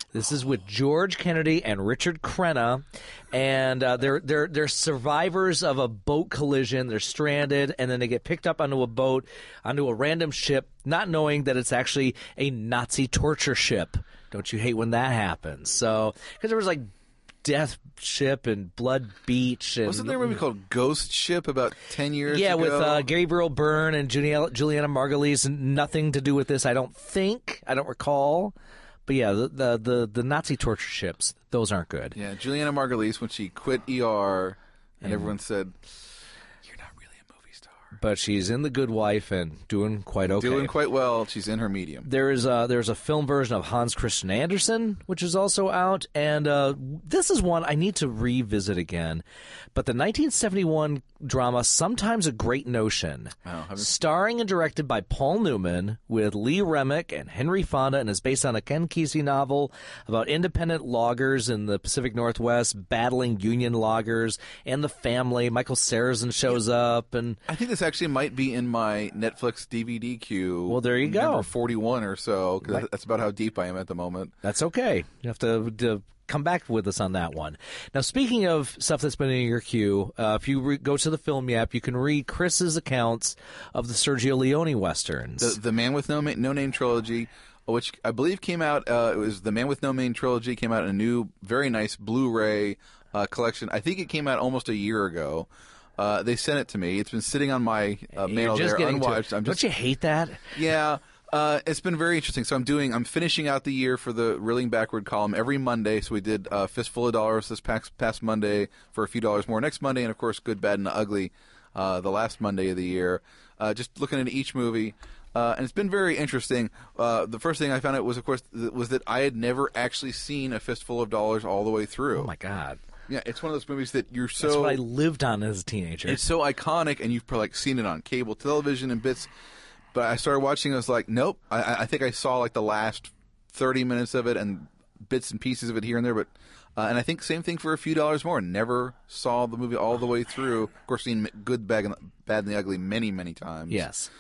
This is with George Kennedy and Richard Crenna, and they're survivors of a boat collision. They're stranded, and then they get picked up onto a boat, onto a random ship, not knowing that it's actually a Nazi torture ship. Don't you hate when that happens? So, because there was like Death Ship and Blood Beach. And, wasn't there a movie called Ghost Ship about 10 years ago? Yeah, with Gabriel Byrne and Juliana Margulies, and nothing to do with this, I don't think. I don't recall. But yeah, the Nazi torture ships, those aren't good. Yeah, Juliana Margulies, when she quit ER, and everyone said, "You're not really a movie star." But she's in The Good Wife and doing quite okay. Doing quite well. She's in her medium. There's a film version of Hans Christian Andersen, which is also out, and this is one I need to revisit again. But the 1971 drama Sometimes a Great Notion, starring and directed by Paul Newman, with Lee Remick and Henry Fonda, and is based on a Ken Kesey novel about independent loggers in the Pacific Northwest battling Union loggers and the family. Michael Sarrazin shows up, and I think this actually might be in my Netflix DVD queue. Well, there you go. Number 41 or so, because that's about how deep I am at the moment. That's okay. You have to come back with us on that one. Now, speaking of stuff that's been in your queue, if you go to the Film Yap, you can read Chris's accounts of the Sergio Leone westerns. The Man with No Name trilogy, which I believe came out, it was the Man with No Name trilogy, came out in a new, very nice Blu-ray collection. I think it came out almost a year ago. They sent it to me. It's been sitting on my mail there unwatched. Don't you hate that? Yeah. It's been very interesting. So I'm finishing out the year for the Reeling Backward column every Monday. So we did Fistful of Dollars this past Monday for a few dollars more next Monday, and of course Good, Bad, and the Ugly the last Monday of the year. Just looking at each movie, and it's been very interesting. The first thing I found out was, of course, was that I had never actually seen A Fistful of Dollars all the way through. Oh my God. Yeah, it's one of those movies that you're so... That's what I lived on as a teenager. It's so iconic, and you've probably seen it on cable television and bits. But I started watching, and I was like, nope. I think I saw like the last 30 minutes of it and bits and pieces of it here and there. But and I think same thing for A Few Dollars More. Never saw the movie all the way through. Of course, seen Good, Bad, and the Ugly many, many times. Yes.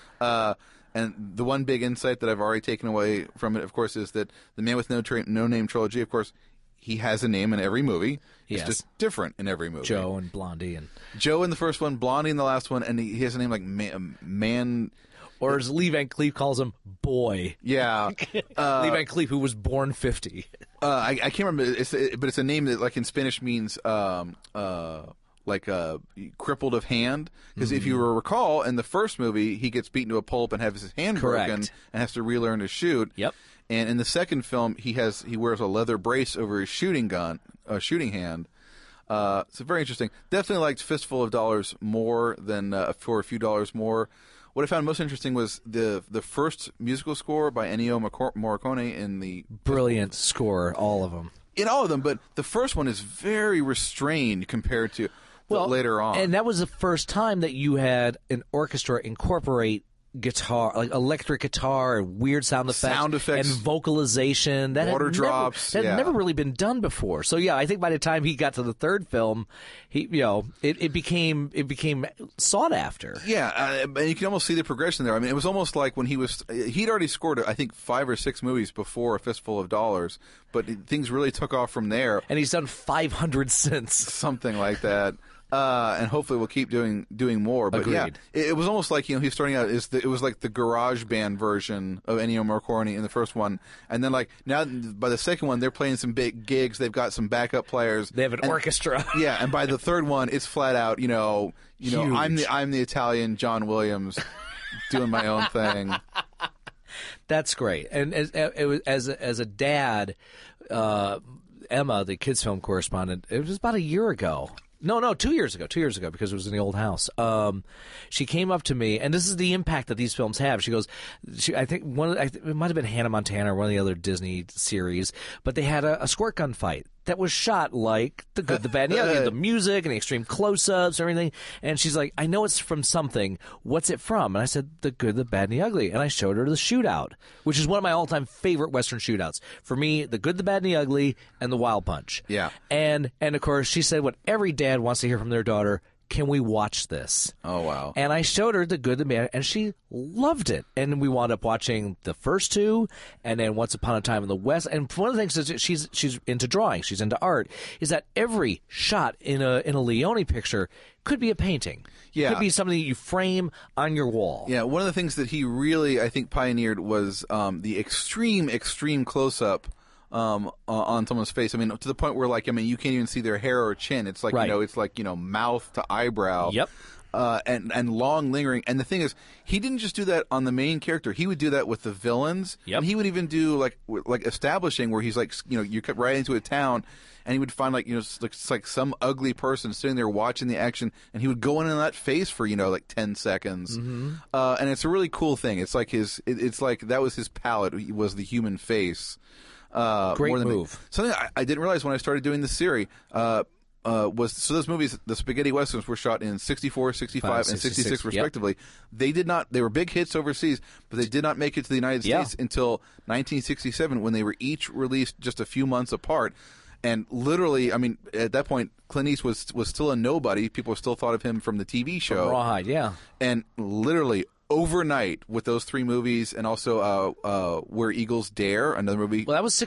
And the one big insight that I've already taken away from it, of course, is that the Man with No Name trilogy, of course, he has a name in every movie. It's just different in every movie. Joe and Blondie. And Joe in the first one, Blondie in the last one, and he has a name like Man... Or as Lee Van Cleef calls him, Boy. Yeah. Lee Van Cleef, who was born 50. I can't remember, but it's a name that, like, in Spanish means crippled of hand. Because if you recall, in the first movie, he gets beaten to a pulp and has his hand broken and has to relearn to shoot. Yep. And in the second film, he wears a leather brace over his shooting hand. So very interesting. Definitely liked Fistful of Dollars more than For a Few Dollars More. What I found most interesting was the first musical score by Ennio Morricone in the... Brilliant score, all of them. In all of them, but the first one is very restrained compared to later on. And that was the first time that you had an orchestra incorporate guitar, like electric guitar and weird sound effects and vocalization. That water drops. That had never really been done before. So yeah, I think by the time he got to the third film, it became sought after. Yeah, and you can almost see the progression there. I mean, it was almost like when he'd already scored, I think, 5 or 6 movies before A Fistful of Dollars, but things really took off from there. And he's done 500 since. Something like that. And hopefully we'll keep doing more. But Agreed. Yeah, it was almost like, he was starting out it was like the garage band version of Ennio Morricone in the first one, and then like now by the second one they're playing some big gigs. They've got some backup players. They have an orchestra. Yeah, and by the third one it's flat out. Huge. I'm the Italian John Williams doing my own thing. That's great. And as a dad, Emma, the kids film correspondent, it was about a year ago. No, 2 years ago. 2 years ago, because it was in the old house. She came up to me, and this is the impact that these films have. She goes, I think it might have been Hannah Montana or one of the other Disney series, but they had a squirt gun fight that was shot like The Good, the Bad, and the Ugly, the music and the extreme close-ups and everything. And she's like, I know it's from something. What's it from? And I said, The Good, the Bad, and the Ugly. And I showed her the shootout, which is one of my all-time favorite Western shootouts. For me, The Good, the Bad, and the Ugly, and The Wild Punch. Yeah. And of course, she said what every dad wants to hear from their daughter, can we watch this? Oh, wow. And I showed her The Good, the Bad, and she loved it. And we wound up watching the first two, and then Once Upon a Time in the West. And one of the things is she's into drawing, she's into art, is that every shot in a Leone picture could be a painting. Yeah. Could be something that you frame on your wall. Yeah, one of the things that he really, I think, pioneered was the extreme close-up on someone's face. I mean, to the point where, like, I mean, you can't even see their hair or chin. It's like, Right. it's like, mouth to eyebrow. Yep. And long lingering. And the thing is, he didn't just do that on the main character. He would do that with the villains. Yep. And he would even do like establishing where he's like, you cut right into a town, and he would find it's like some ugly person sitting there watching the action, and he would go in that face for like 10 seconds. Mm-hmm. And it's a really cool thing. It's like it's like that was his palette. He was the human face. Great more than move. Something I didn't realize when I started doing this series was those movies, the spaghetti westerns, were shot in 64, 65, and 66 respectively. Yep. They were big hits overseas, but they did not make it to the United States until 1967, when they were each released just a few months apart. And literally, I mean, at that point, Clint Eastwood was still a nobody. People still thought of him from the TV show. From Rawhide, yeah. And literally overnight with those three movies, and also Where Eagles Dare, another movie. Well, that was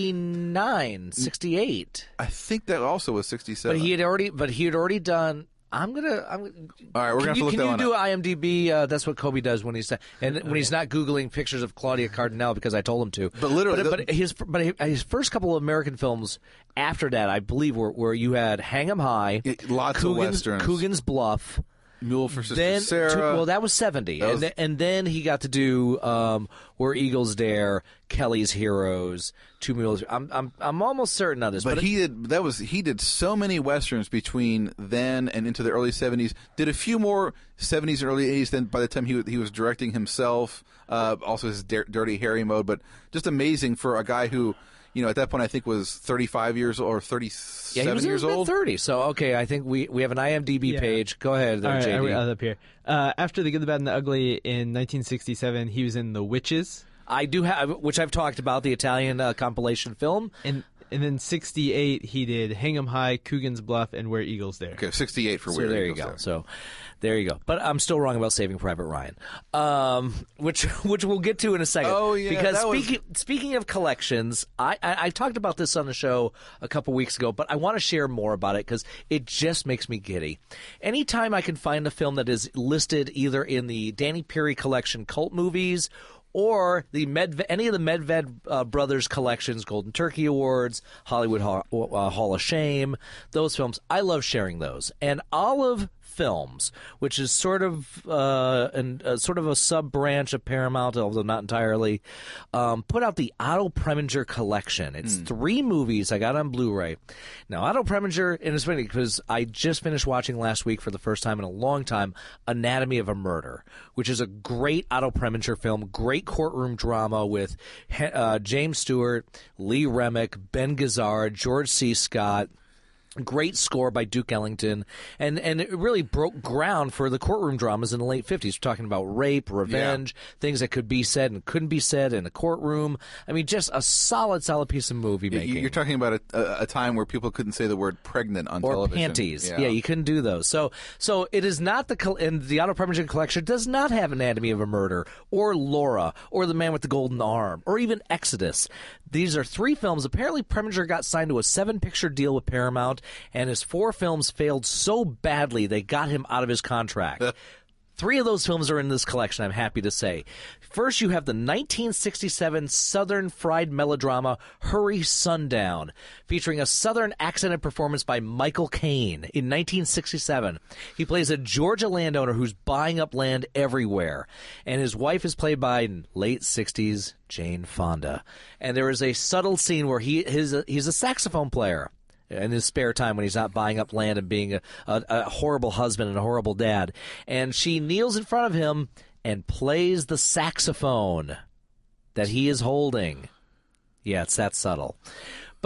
69, 68. I think that also was 67. But he had already done. All right, we're gonna have to look that one up. Can you do up. IMDb? That's what Kobe does when he's when he's not googling pictures of Claudia Cardinale, because I told him to. But literally, but his first couple of American films after that, I believe, were you had Hang 'Em High, lots of westerns, Coogan's Bluff. Mule for Sister Sarah. That was 70. And then he got to do Where Eagles Dare, Kelly's Heroes, Two Mules. I'm almost certain of this. But he did so many westerns between then and into the early 70s. Did a few more 70s and early 80s then by the time he was directing himself. Also his Dirty Harry mode. But just amazing for a guy who, at that point I think was 35 years old or 37 years old. 30. So, okay, I think we have an IMDb page. Go ahead there, JD. All right, up here. After The Good, the Bad, and the Ugly in 1967, he was in The Witches. I do have, which I've talked about, the Italian compilation film. And then 68, he did Hang 'Em High, Coogan's Bluff, and Where Eagles Dare. Okay, 68 for Where Eagles Dare. So there you go. But I'm still wrong about Saving Private Ryan, which we'll get to in a second. Oh, yeah. Because speaking of collections, I talked about this on the show a couple weeks ago, but I want to share more about it because it just makes me giddy. Anytime I can find a film that is listed either in the Danny Peary collection cult movies or any of the Medved brothers collections, Golden Turkey Awards, Hollywood Hall of Shame, those films, I love sharing those. And Olive Films, which is sort of a sub branch of Paramount, although not entirely, put out the Otto Preminger collection. It's 3 movies I got on Blu-ray. Now, Otto Preminger, and it's funny because I just finished watching last week for the first time in a long time, Anatomy of a Murder, which is a great Otto Preminger film, great courtroom drama with James Stewart, Lee Remick, Ben Gazzara, George C. Scott. Great score by Duke Ellington, and it really broke ground for the courtroom dramas in the late 50s. We're talking about rape, revenge, things that could be said and couldn't be said in a courtroom. I mean, just a solid piece of movie making. You're talking about a time where people couldn't say the word pregnant on television. Or panties. Yeah, you couldn't do those. So it is not and the Otto Preminger collection does not have Anatomy of a Murder, or Laura, or The Man with the Golden Arm, or even Exodus. These are 3 films. Apparently, Preminger got signed to a 7-picture deal with Paramount, and his 4 films failed so badly they got him out of his contract. 3 of those films are in this collection, I'm happy to say. First, you have the 1967 Southern fried melodrama Hurry Sundown, featuring a Southern accented performance by Michael Caine in 1967. He plays a Georgia landowner who's buying up land everywhere, and his wife is played by late 60s Jane Fonda. And there is a subtle scene where he's a saxophone player in his spare time when he's not buying up land and being a horrible husband and a horrible dad. And she kneels in front of him and plays the saxophone that he is holding. Yeah, it's that subtle.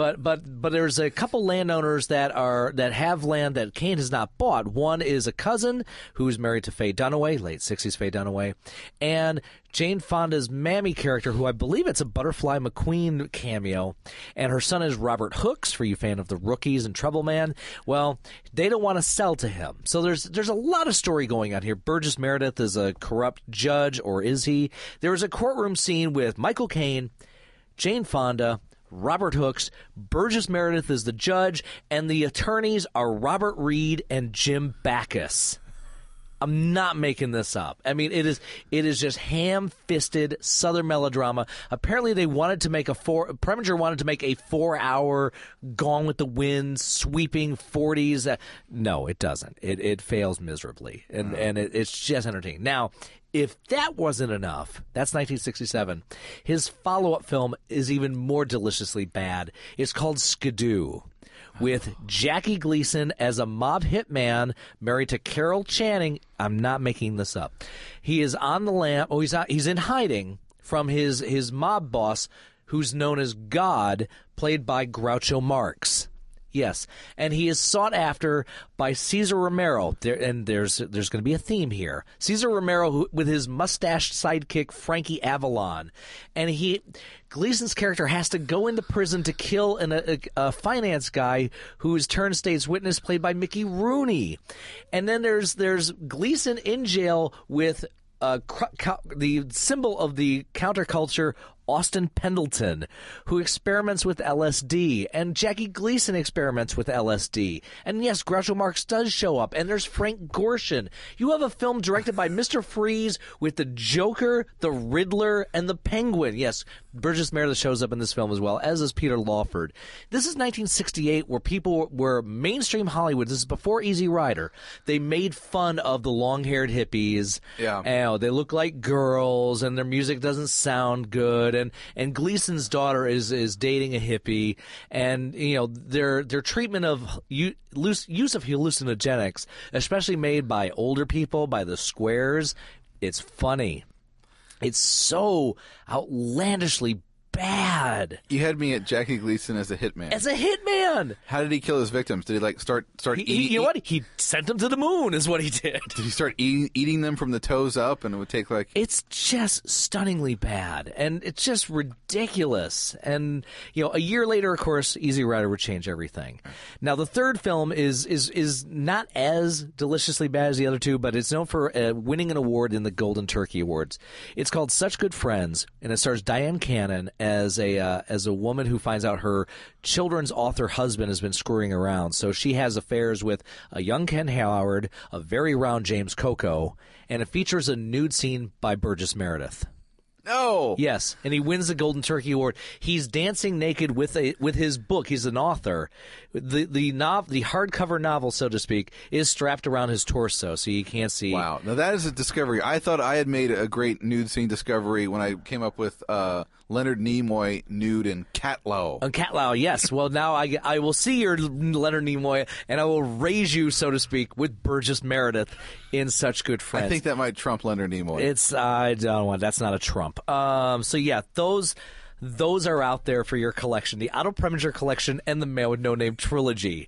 But there's a couple landowners that have land that Kane has not bought. One is a cousin who's married to Faye Dunaway, late 60s Faye Dunaway, and Jane Fonda's Mammy character, who I believe it's a Butterfly McQueen cameo, and her son is Robert Hooks, for you fan of The Rookies and Trouble Man. Well, they don't want to sell to him. So there's a lot of story going on here. Burgess Meredith is a corrupt judge, or is he? There was a courtroom scene with Michael Caine, Jane Fonda, Robert Hooks, Burgess Meredith is the judge, and the attorneys are Robert Reed and Jim Backus. I'm not making this up. I mean, it is just ham-fisted Southern melodrama. Apparently, they wanted to make Preminger wanted to make a 4-hour Gone with the Wind sweeping 40s. No, it doesn't. It fails miserably, and it's just entertaining. Now, if that wasn't enough, that's 1967. His follow-up film is even more deliciously bad. It's called Skidoo, with Jackie Gleason as a mob hitman married to Carol Channing. I'm not making this up. He is on the lam. Oh, he's in hiding from his mob boss, who's known as God, played by Groucho Marx. Yes, and he is sought after by Cesar Romero. There's going to be a theme here. Cesar Romero, with his mustached sidekick Frankie Avalon, and Gleason's character has to go into prison to kill a finance guy who is turned state's witness, played by Mickey Rooney. And then there's Gleason in jail with the symbol of the counterculture, Austin Pendleton, who experiments with LSD, and Jackie Gleason experiments with LSD. And yes, Groucho Marx does show up, and there's Frank Gorshin. You have a film directed by Mr. Freeze with the Joker, the Riddler, and the Penguin. Yes, Burgess Meredith shows up in this film as well, as does Peter Lawford. This is 1968, where people were mainstream Hollywood. This is before Easy Rider. They made fun of the long-haired hippies. Yeah. And they look like girls, and their music doesn't sound good. And Gleason's daughter is dating a hippie, and their treatment of use of hallucinogenics, especially made by older people, by the squares, it's funny. It's so outlandishly bad. You had me at Jackie Gleason as a hitman. As a hitman! How did he kill his victims? Did he start eating? You know what? He sent them to the moon, is what he did. Did he start eating them from the toes up, and it would take It's just stunningly bad, and it's just ridiculous. And a year later, of course, Easy Rider would change everything. Now, the third film is not as deliciously bad as the other two, but it's known for winning an award in the Golden Turkey Awards. It's called Such Good Friends, and it stars Diane Cannon as a woman who finds out her children's author husband has been screwing around. So she has affairs with a young Ken Howard, a very round James Coco, and it features a nude scene by Burgess Meredith. No. Yes, and he wins the Golden Turkey Award. He's dancing naked with his book. He's an author. The hardcover novel, so to speak, is strapped around his torso, so you can't see. Wow. Now that is a discovery. I thought I had made a great nude scene discovery when I came up with Leonard Nimoy nude in Catlow. Catlow, yes. Well, now I will see your Leonard Nimoy, and I will raise you, so to speak, with Burgess Meredith in Such Good Friends. I think that might trump Leonard Nimoy. I don't want. That's not a trump. So yeah, those are out there for your collection. The Otto Preminger collection and the Man with No Name trilogy.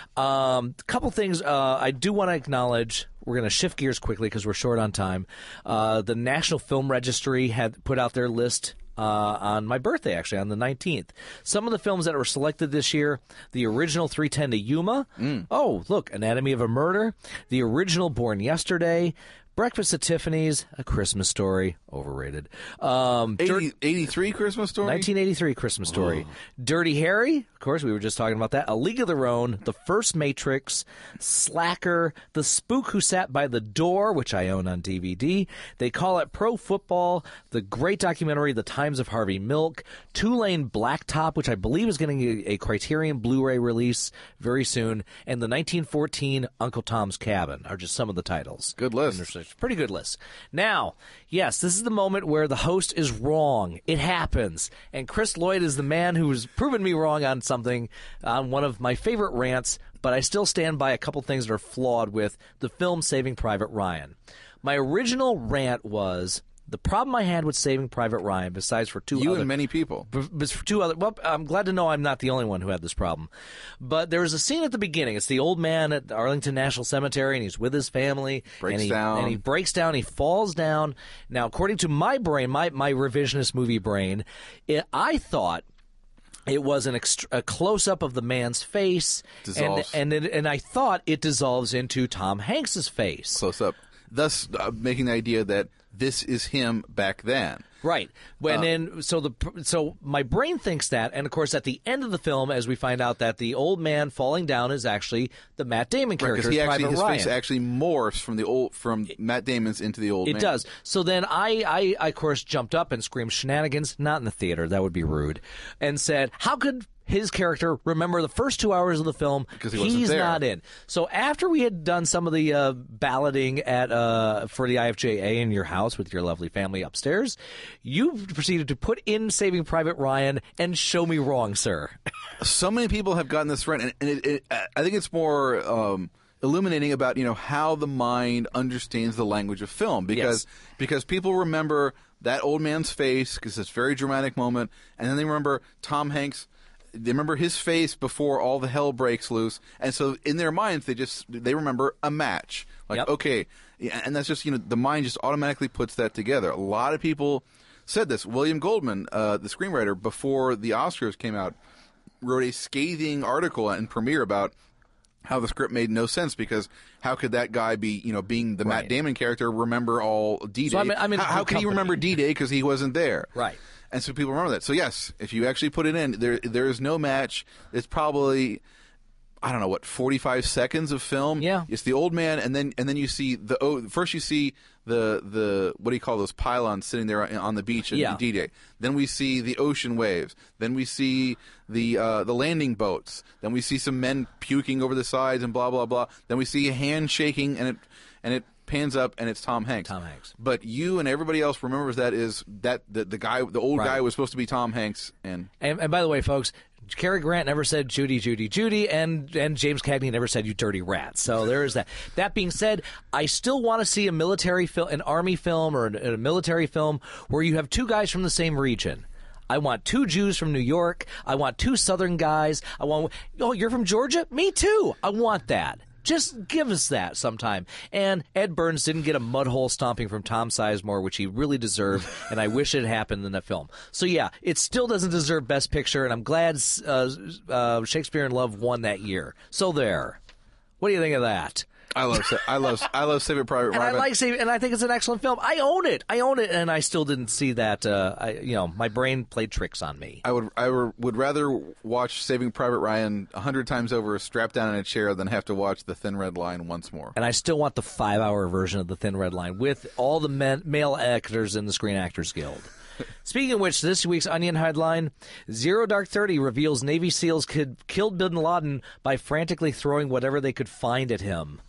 Couple things I do want to acknowledge. We're going to shift gears quickly because we're short on time. The National Film Registry had put out their list on my birthday, actually, on the 19th. Some of the films that were selected this year: the original 3:10 to Yuma. Oh, look, Anatomy of a Murder. The original Born Yesterday. Breakfast at Tiffany's, A Christmas Story, overrated. 83 Christmas Story? 1983 Christmas Story. Oh. Dirty Harry, of course, we were just talking about that. A League of Their Own, The First Matrix, Slacker, The Spook Who Sat by the Door, which I own on DVD. They Call It Pro Football, the great documentary, The Times of Harvey Milk, Two-Lane Blacktop, which I believe is getting a Criterion Blu-ray release very soon, and the 1914 Uncle Tom's Cabin are just some of the titles. Good list. Pretty good list. Now, yes, this is the moment where the host is wrong. It happens. And Chris Lloyd is the man who's proven me wrong on something, on one of my favorite rants, but I still stand by a couple things that are flawed with the film Saving Private Ryan. My original rant was The problem I had with Saving Private Ryan, besides for you and many people, for two other. Well, I'm glad to know I'm not the only one who had this problem. But there was a scene at the beginning. It's the old man at Arlington National Cemetery, and he's with his family. Breaks down. And he breaks down. He falls down. Now, according to my brain, my revisionist movie brain, I thought it was a close-up of the man's face, and I thought it dissolves into Tom Hanks's face. Close-up. Thus making the idea that this is him back then. Right. So my brain thinks that, and of course at the end of the film, as we find out that the old man falling down is actually the Matt Damon character, because his face actually morphs from Matt Damon's into the old man. It does. So then I of course jumped up and screamed shenanigans, not in the theater, that would be rude, and said, how could his character remember the first 2 hours of the film? Because he's not in. So after we had done some of the balloting for the IFJA in your house with your lovely family upstairs, you proceeded to put in Saving Private Ryan and show me wrong, sir. So many people have gotten this right, and I think it's more illuminating about how the mind understands the language of film, because people remember that old man's face because it's a very dramatic moment, and then they remember Tom Hanks. They remember his face before all the hell breaks loose, and so in their minds they remember a match. Okay, and that's just the mind just automatically puts that together. A lot of people said this. William Goldman, the screenwriter, before the Oscars came out, wrote a scathing article in Premiere about how the script made no sense, because how could that guy be, being the Matt Damon character, remember all D-Day? So how could he remember D-Day because he wasn't there? Right. And so people remember that. So yes, if you actually put it in, there is no match. It's probably, I don't know, 45 seconds of film. Yeah. It's the old man, and then you see first you see the what do you call those pylons sitting there on the beach at D-Day. Then we see the ocean waves. Then we see the landing boats. Then we see some men puking over the sides and blah blah blah. Then we see a hand shaking, and it pans up, and it's Tom Hanks. But you and everybody else remembers that the old guy was supposed to be Tom Hanks. And by the way, folks, Cary Grant never said Judy, Judy, Judy, and James Cagney never said you dirty rat. So there is that. That being said, I still want to see a military film, an army film, or a military film where you have two guys from the same region. I want two Jews from New York. I want two Southern guys. You're from Georgia? Me too. I want that. Just give us that sometime. And Ed Burns didn't get a mudhole stomping from Tom Sizemore, which he really deserved, and I wish it had happened in that film. So yeah, it still doesn't deserve Best Picture, and I'm glad Shakespeare in Love won that year. So there. What do you think of that? I love Saving Private Ryan. And I like Saving, and I think it's an excellent film. I own it, and I still didn't see that. My brain played tricks on me. I would rather watch Saving Private Ryan 100 times over, strapped down in a chair, than have to watch The Thin Red Line once more. And I still want the 5-hour version of The Thin Red Line with all the male actors in the Screen Actors Guild. Speaking of which, this week's Onion headline: Zero Dark 30 reveals Navy SEALs killed bin Laden by frantically throwing whatever they could find at him.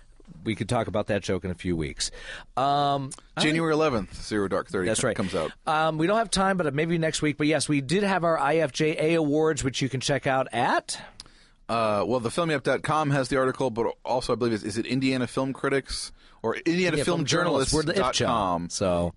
We could talk about that joke in a few weeks. January 11th, Zero Dark 30 That's right. comes out. We don't have time, but maybe next week. But yes, we did have our IFJA awards, which you can check out at... thefilmyap.com has the article, but also I believe is it Indiana Film Critics or IndianaFilmJournalists.com. So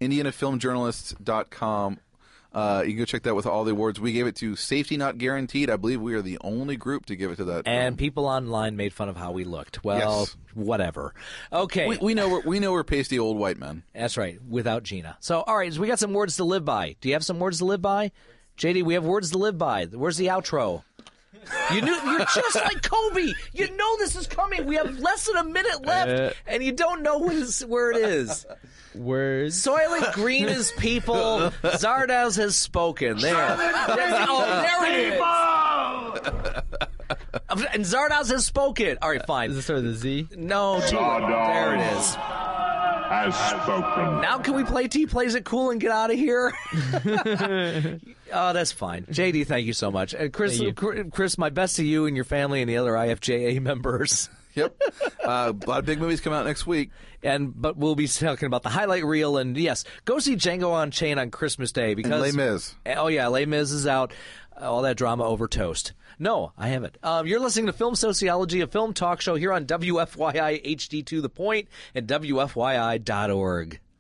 IndianaFilmJournalists.com. You can go check that with all the awards. We gave it to Safety Not Guaranteed. I believe we are the only group to give it to that. And people online made fun of how we looked. Well, whatever. Okay. We know we're pasty old white men. That's right, without Gina. So, all right, so we got some words to live by. Do you have some words to live by? JD, we have words to live by. Where's the outro? You're just like Kobe. You know this is coming. We have less than a minute left, and you don't know where it is. Words. Soylent Green is people. Zardoz has spoken. There. There it is. And Zardoz has spoken. All right, fine. Is this sort of the Z? No, there it is. Has spoken. Now can we play T Plays It Cool and get out of here? Oh, that's fine. JD, thank you so much. And Chris, my best to you and your family and the other IFJA members. Yep. A lot of big movies come out next week. But we'll be talking about the highlight reel. And yes, go see Django Unchained on Christmas Day. Because, and Les Mis. Oh, yeah, Les Mis is out. All that drama over toast. No, I haven't. You're listening to Film Sociology, a film talk show here on WFYI HD to the Point and WFYI.org.